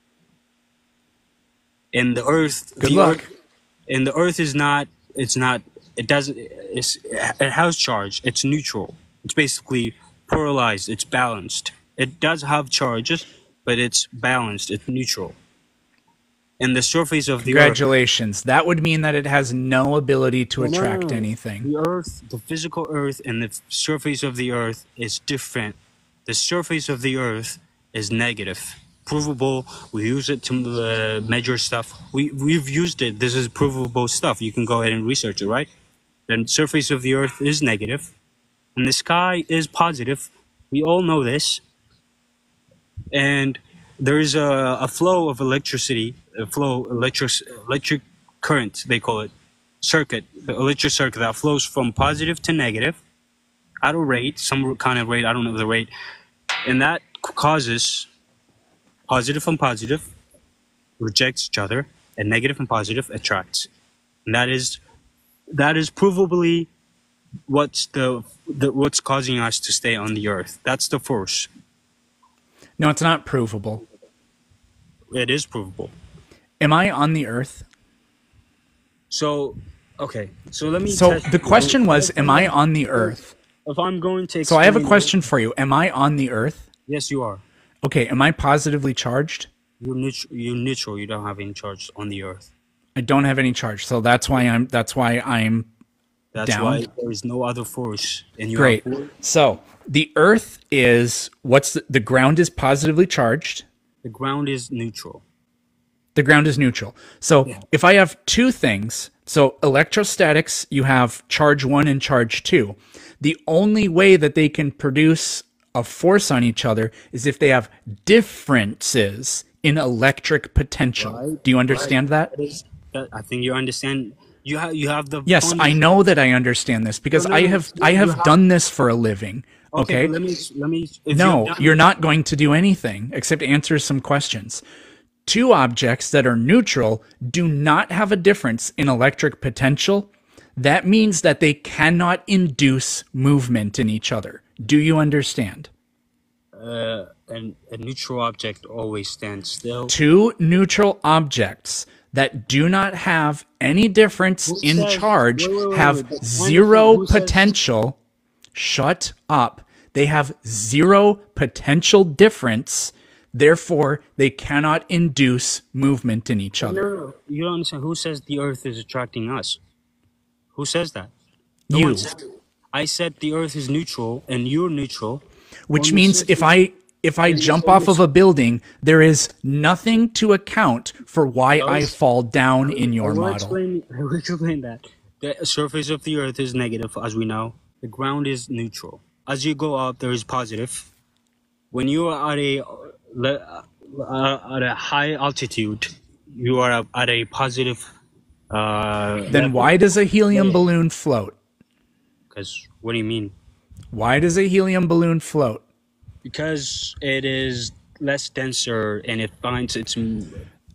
And the Earth, Good the luck. Earth, and the Earth is not. It's not. It doesn't. It's, it has charge. It's neutral. It's basically polarized. It's balanced. It does have charges, but it's balanced. It's neutral. And the surface of the Earth. Congratulations. That would mean that it has no ability to No, no, attract no. anything. The Earth, the physical Earth, and the f- surface of the Earth is different. The surface of the Earth is negative, provable. We use it to uh, measure stuff. We we've used it. This is provable stuff. You can go ahead and research it, right? The surface of the Earth is negative, and the sky is positive. We all know this. And there's a, a flow of electricity, a flow electric electric current, they call it, circuit, the electric circuit that flows from positive to negative at a rate, some kind of rate, I don't know the rate, and that c- causes positive and positive rejects each other, and negative and positive attracts, and that is that is provably what's the, the what's causing us to stay on the Earth. That's the force. No, it's not provable. It is provable. Am I on the Earth? So, okay. So let me. So test- the question was, am I on the Earth? If I'm going to. So I have a explain- question for you. Am I on the Earth? Yes, you are. Okay, am I positively charged? You're neutral. You're neutral. You don't have any charge on the Earth. I don't have any charge, so that's why I'm that's why I'm That's Down. why there is no other force. And you great. have- So the Earth is what's the, the ground is positively charged. the ground is neutral. The ground is neutral. So if I have two things, so electrostatics, you have charge one and charge two. The only way that they can produce a force on each other is if they have differences in electric potential. Do you understand that? That is, that, I think you understand. You have. You have the. Yes, I know that I understand this because No, no, I no, have you- I you have have- done this for a living. Okay? but Let me. Let me. If No, you're, you're not going to do anything except answer some questions. Two objects that are neutral do not have a difference in electric potential. That means that they cannot induce movement in each other. Do you understand? Uh, and a neutral object always stands still. Two neutral objects that do not have any difference Who in says- charge wait, wait, wait, have wait, but zero who says- potential. Shut up. They have zero potential difference. Therefore, they cannot induce movement in each No, other. no, no. You don't understand. Who says the Earth is attracting us? Who says that? No You. one said it. I said the Earth is neutral and you're neutral. Which When you means said if I if I jump off of a building, there is nothing to account for why I fall down in your I will model. explain. I will explain that. The surface of the Earth is negative, as we know. The ground is neutral. As you go up, there is positive. When you are at a le- uh, at a high altitude, you are at a positive uh, Then why does a helium balloon float? Because what do you mean? Why does a helium balloon float? Because it is less denser and it finds its m-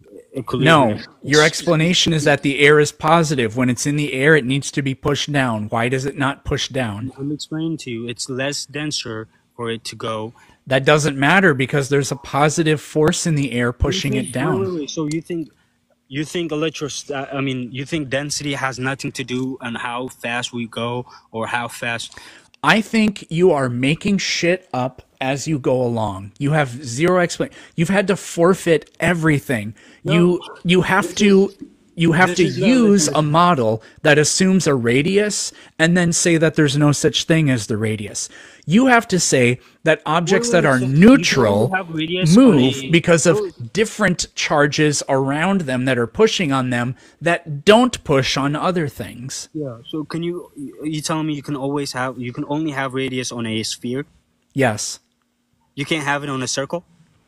No, equilibrium. your explanation is that the air is positive. When it's in the air, it needs to be pushed down. Why does it not push down? I'm explaining to you, it's less denser for it to go. That doesn't matter because there's a positive force in the air pushing You it think- down. Wait, wait, wait. So you think you think electro I mean you think density has nothing to do on how fast we go or how fast I think you are making shit up as you go along. You have zero explanation. You've had to forfeit everything. You you have to you have to This is not use like- a model that assumes a radius and then say that there's no such thing as the radius. You have to say that objects that are so you neutral don't have radius on move a- because of different charges around them that are pushing on them that don't push on other things. Yeah. So can you you telling me you can always have you can only have radius on a sphere? Yes. You can't have it on a circle?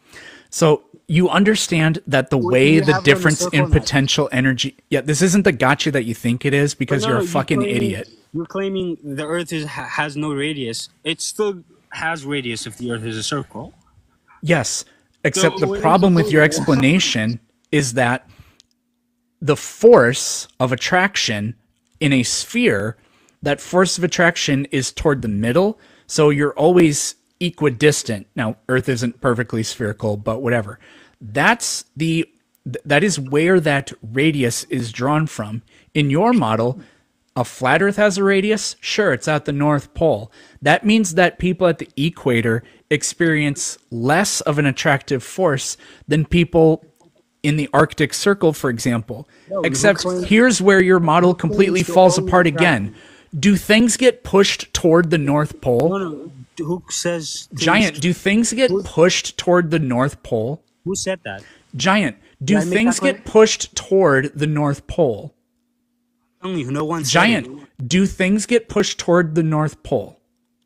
So you understand that the Well, way you the have it on a difference circle in now. potential energy. Yeah, this isn't the gotcha that you think it is because No, you're no, a you're fucking claiming- idiot. You're claiming the Earth is, ha- has no radius. It still has radius if the Earth is a circle. Yes, except So the what is problem the with your point? explanation is that the force of attraction in a sphere, that force of attraction is toward the middle, so you're always equidistant. Now, Earth isn't perfectly spherical, but whatever. That's the th- that is where that radius is drawn from. In your model, a flat Earth has a radius? Sure, it's at the North Pole. That means that people at the equator experience less of an attractive force than people in the Arctic Circle, for example. Except here's where your model completely falls apart again. Do things get pushed toward the North Pole? No, no. Who says... things- Giant, do things get pushed toward the North Pole? Who said that? Giant, do Did I make things that clear? get pushed toward the North Pole? Only no one said Giant, it. do things get pushed toward the North Pole?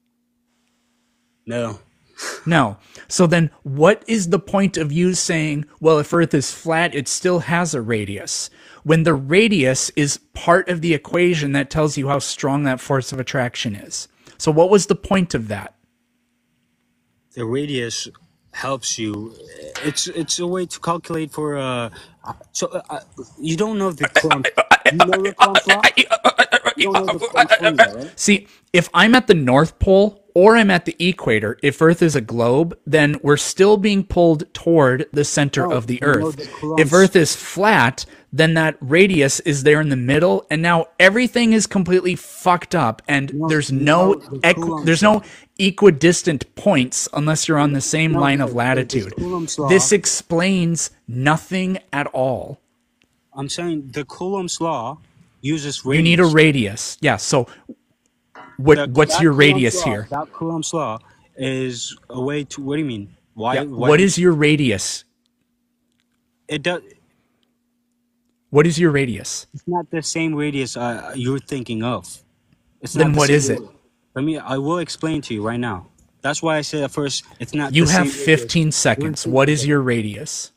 No. No. So then what is the point of you saying, well, if Earth is flat, it still has a radius, when the radius is part of the equation that tells you how strong that force of attraction is? So what was the point of that? The radius helps you. It's it's a way to calculate for... Uh, so uh, uh, you don't know the Coulomb... You know the Coulomb's law? You don't know the Coulomb's formula, right? See, if I'm at the North Pole or I'm at the equator, if Earth is a globe, then we're still being pulled toward the center No, of the you know Earth. the Coulomb's- If Earth is flat, then that radius is there in the middle, and now everything is completely fucked up, and No, there's you no know the equ- Coulomb's there's no equidistant points unless you're on the same No, line of the- the latitude. Coulomb's law- This explains nothing at all. I'm saying the Coulomb's law uses radius. You need a radius. Yeah, so what The- what's that your Coulomb's radius law- here? That Coulomb's law is a way to... What do you mean? Why? Yeah, why what is your radius? It does... What is your radius? It's not the same radius uh, you're thinking of. It's Then not the what same is it? radius. Let me. I will explain to you right now. That's why I said at first it's not. You the have same radius. fifteen seconds. What is your radius?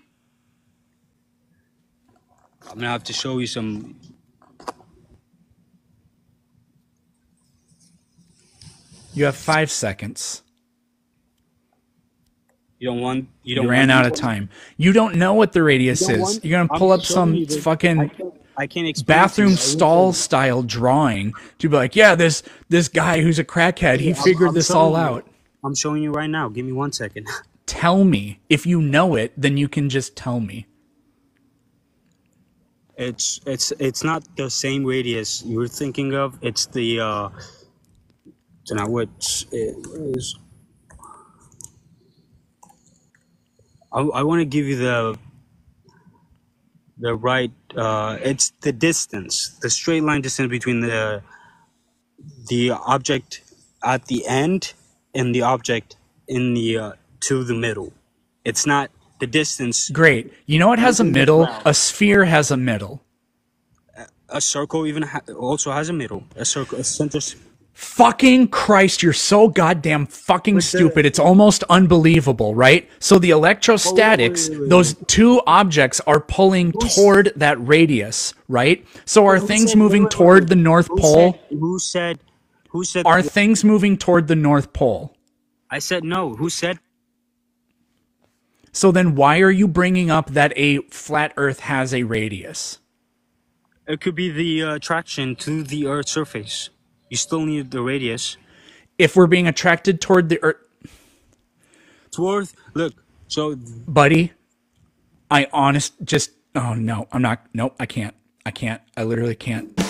I'm gonna have to show you some. You have five seconds. You don't want. You You don't. ran want out of time. You don't know what the radius You don't is. want- You're gonna I'm pull up showing some you the- I fucking can't, I can't explain. bathroom to you. I will stall show style drawing to be like, yeah, this this guy who's a crackhead, he you. I'm- figured I'm this showing all you. out. I'm showing you right now. Give me one second. Tell me. If you know it, then you can just tell me. It's it's it's not the same radius you're thinking of. It's the. uh So now what it is? I, I want to give you the the right. Uh, it's the distance, the straight line distance between the the object at the end and the object in the uh, to the middle. It's not the distance. Great. You know what has a middle? A sphere has a middle. A circle even ha- also has a middle. A circle, a center. s- Fucking Christ, you're so goddamn fucking But the- stupid. It's almost unbelievable, right? So the electrostatics, wait, wait, wait, those two objects are pulling Who's- toward that radius, right? So are Who things said- moving wait, wait, toward wait. the North Who Pole? Said, who said? Who said? Are things moving toward the North Pole? I said no. Who said? So then why are you bringing up that a flat Earth has a radius? It could be the uh, attraction to the Earth's surface. You still need the radius. If we're being attracted toward the Earth, Toward look. So buddy, I honest just oh no, I'm not. Nope, I can't. I can't. I literally can't.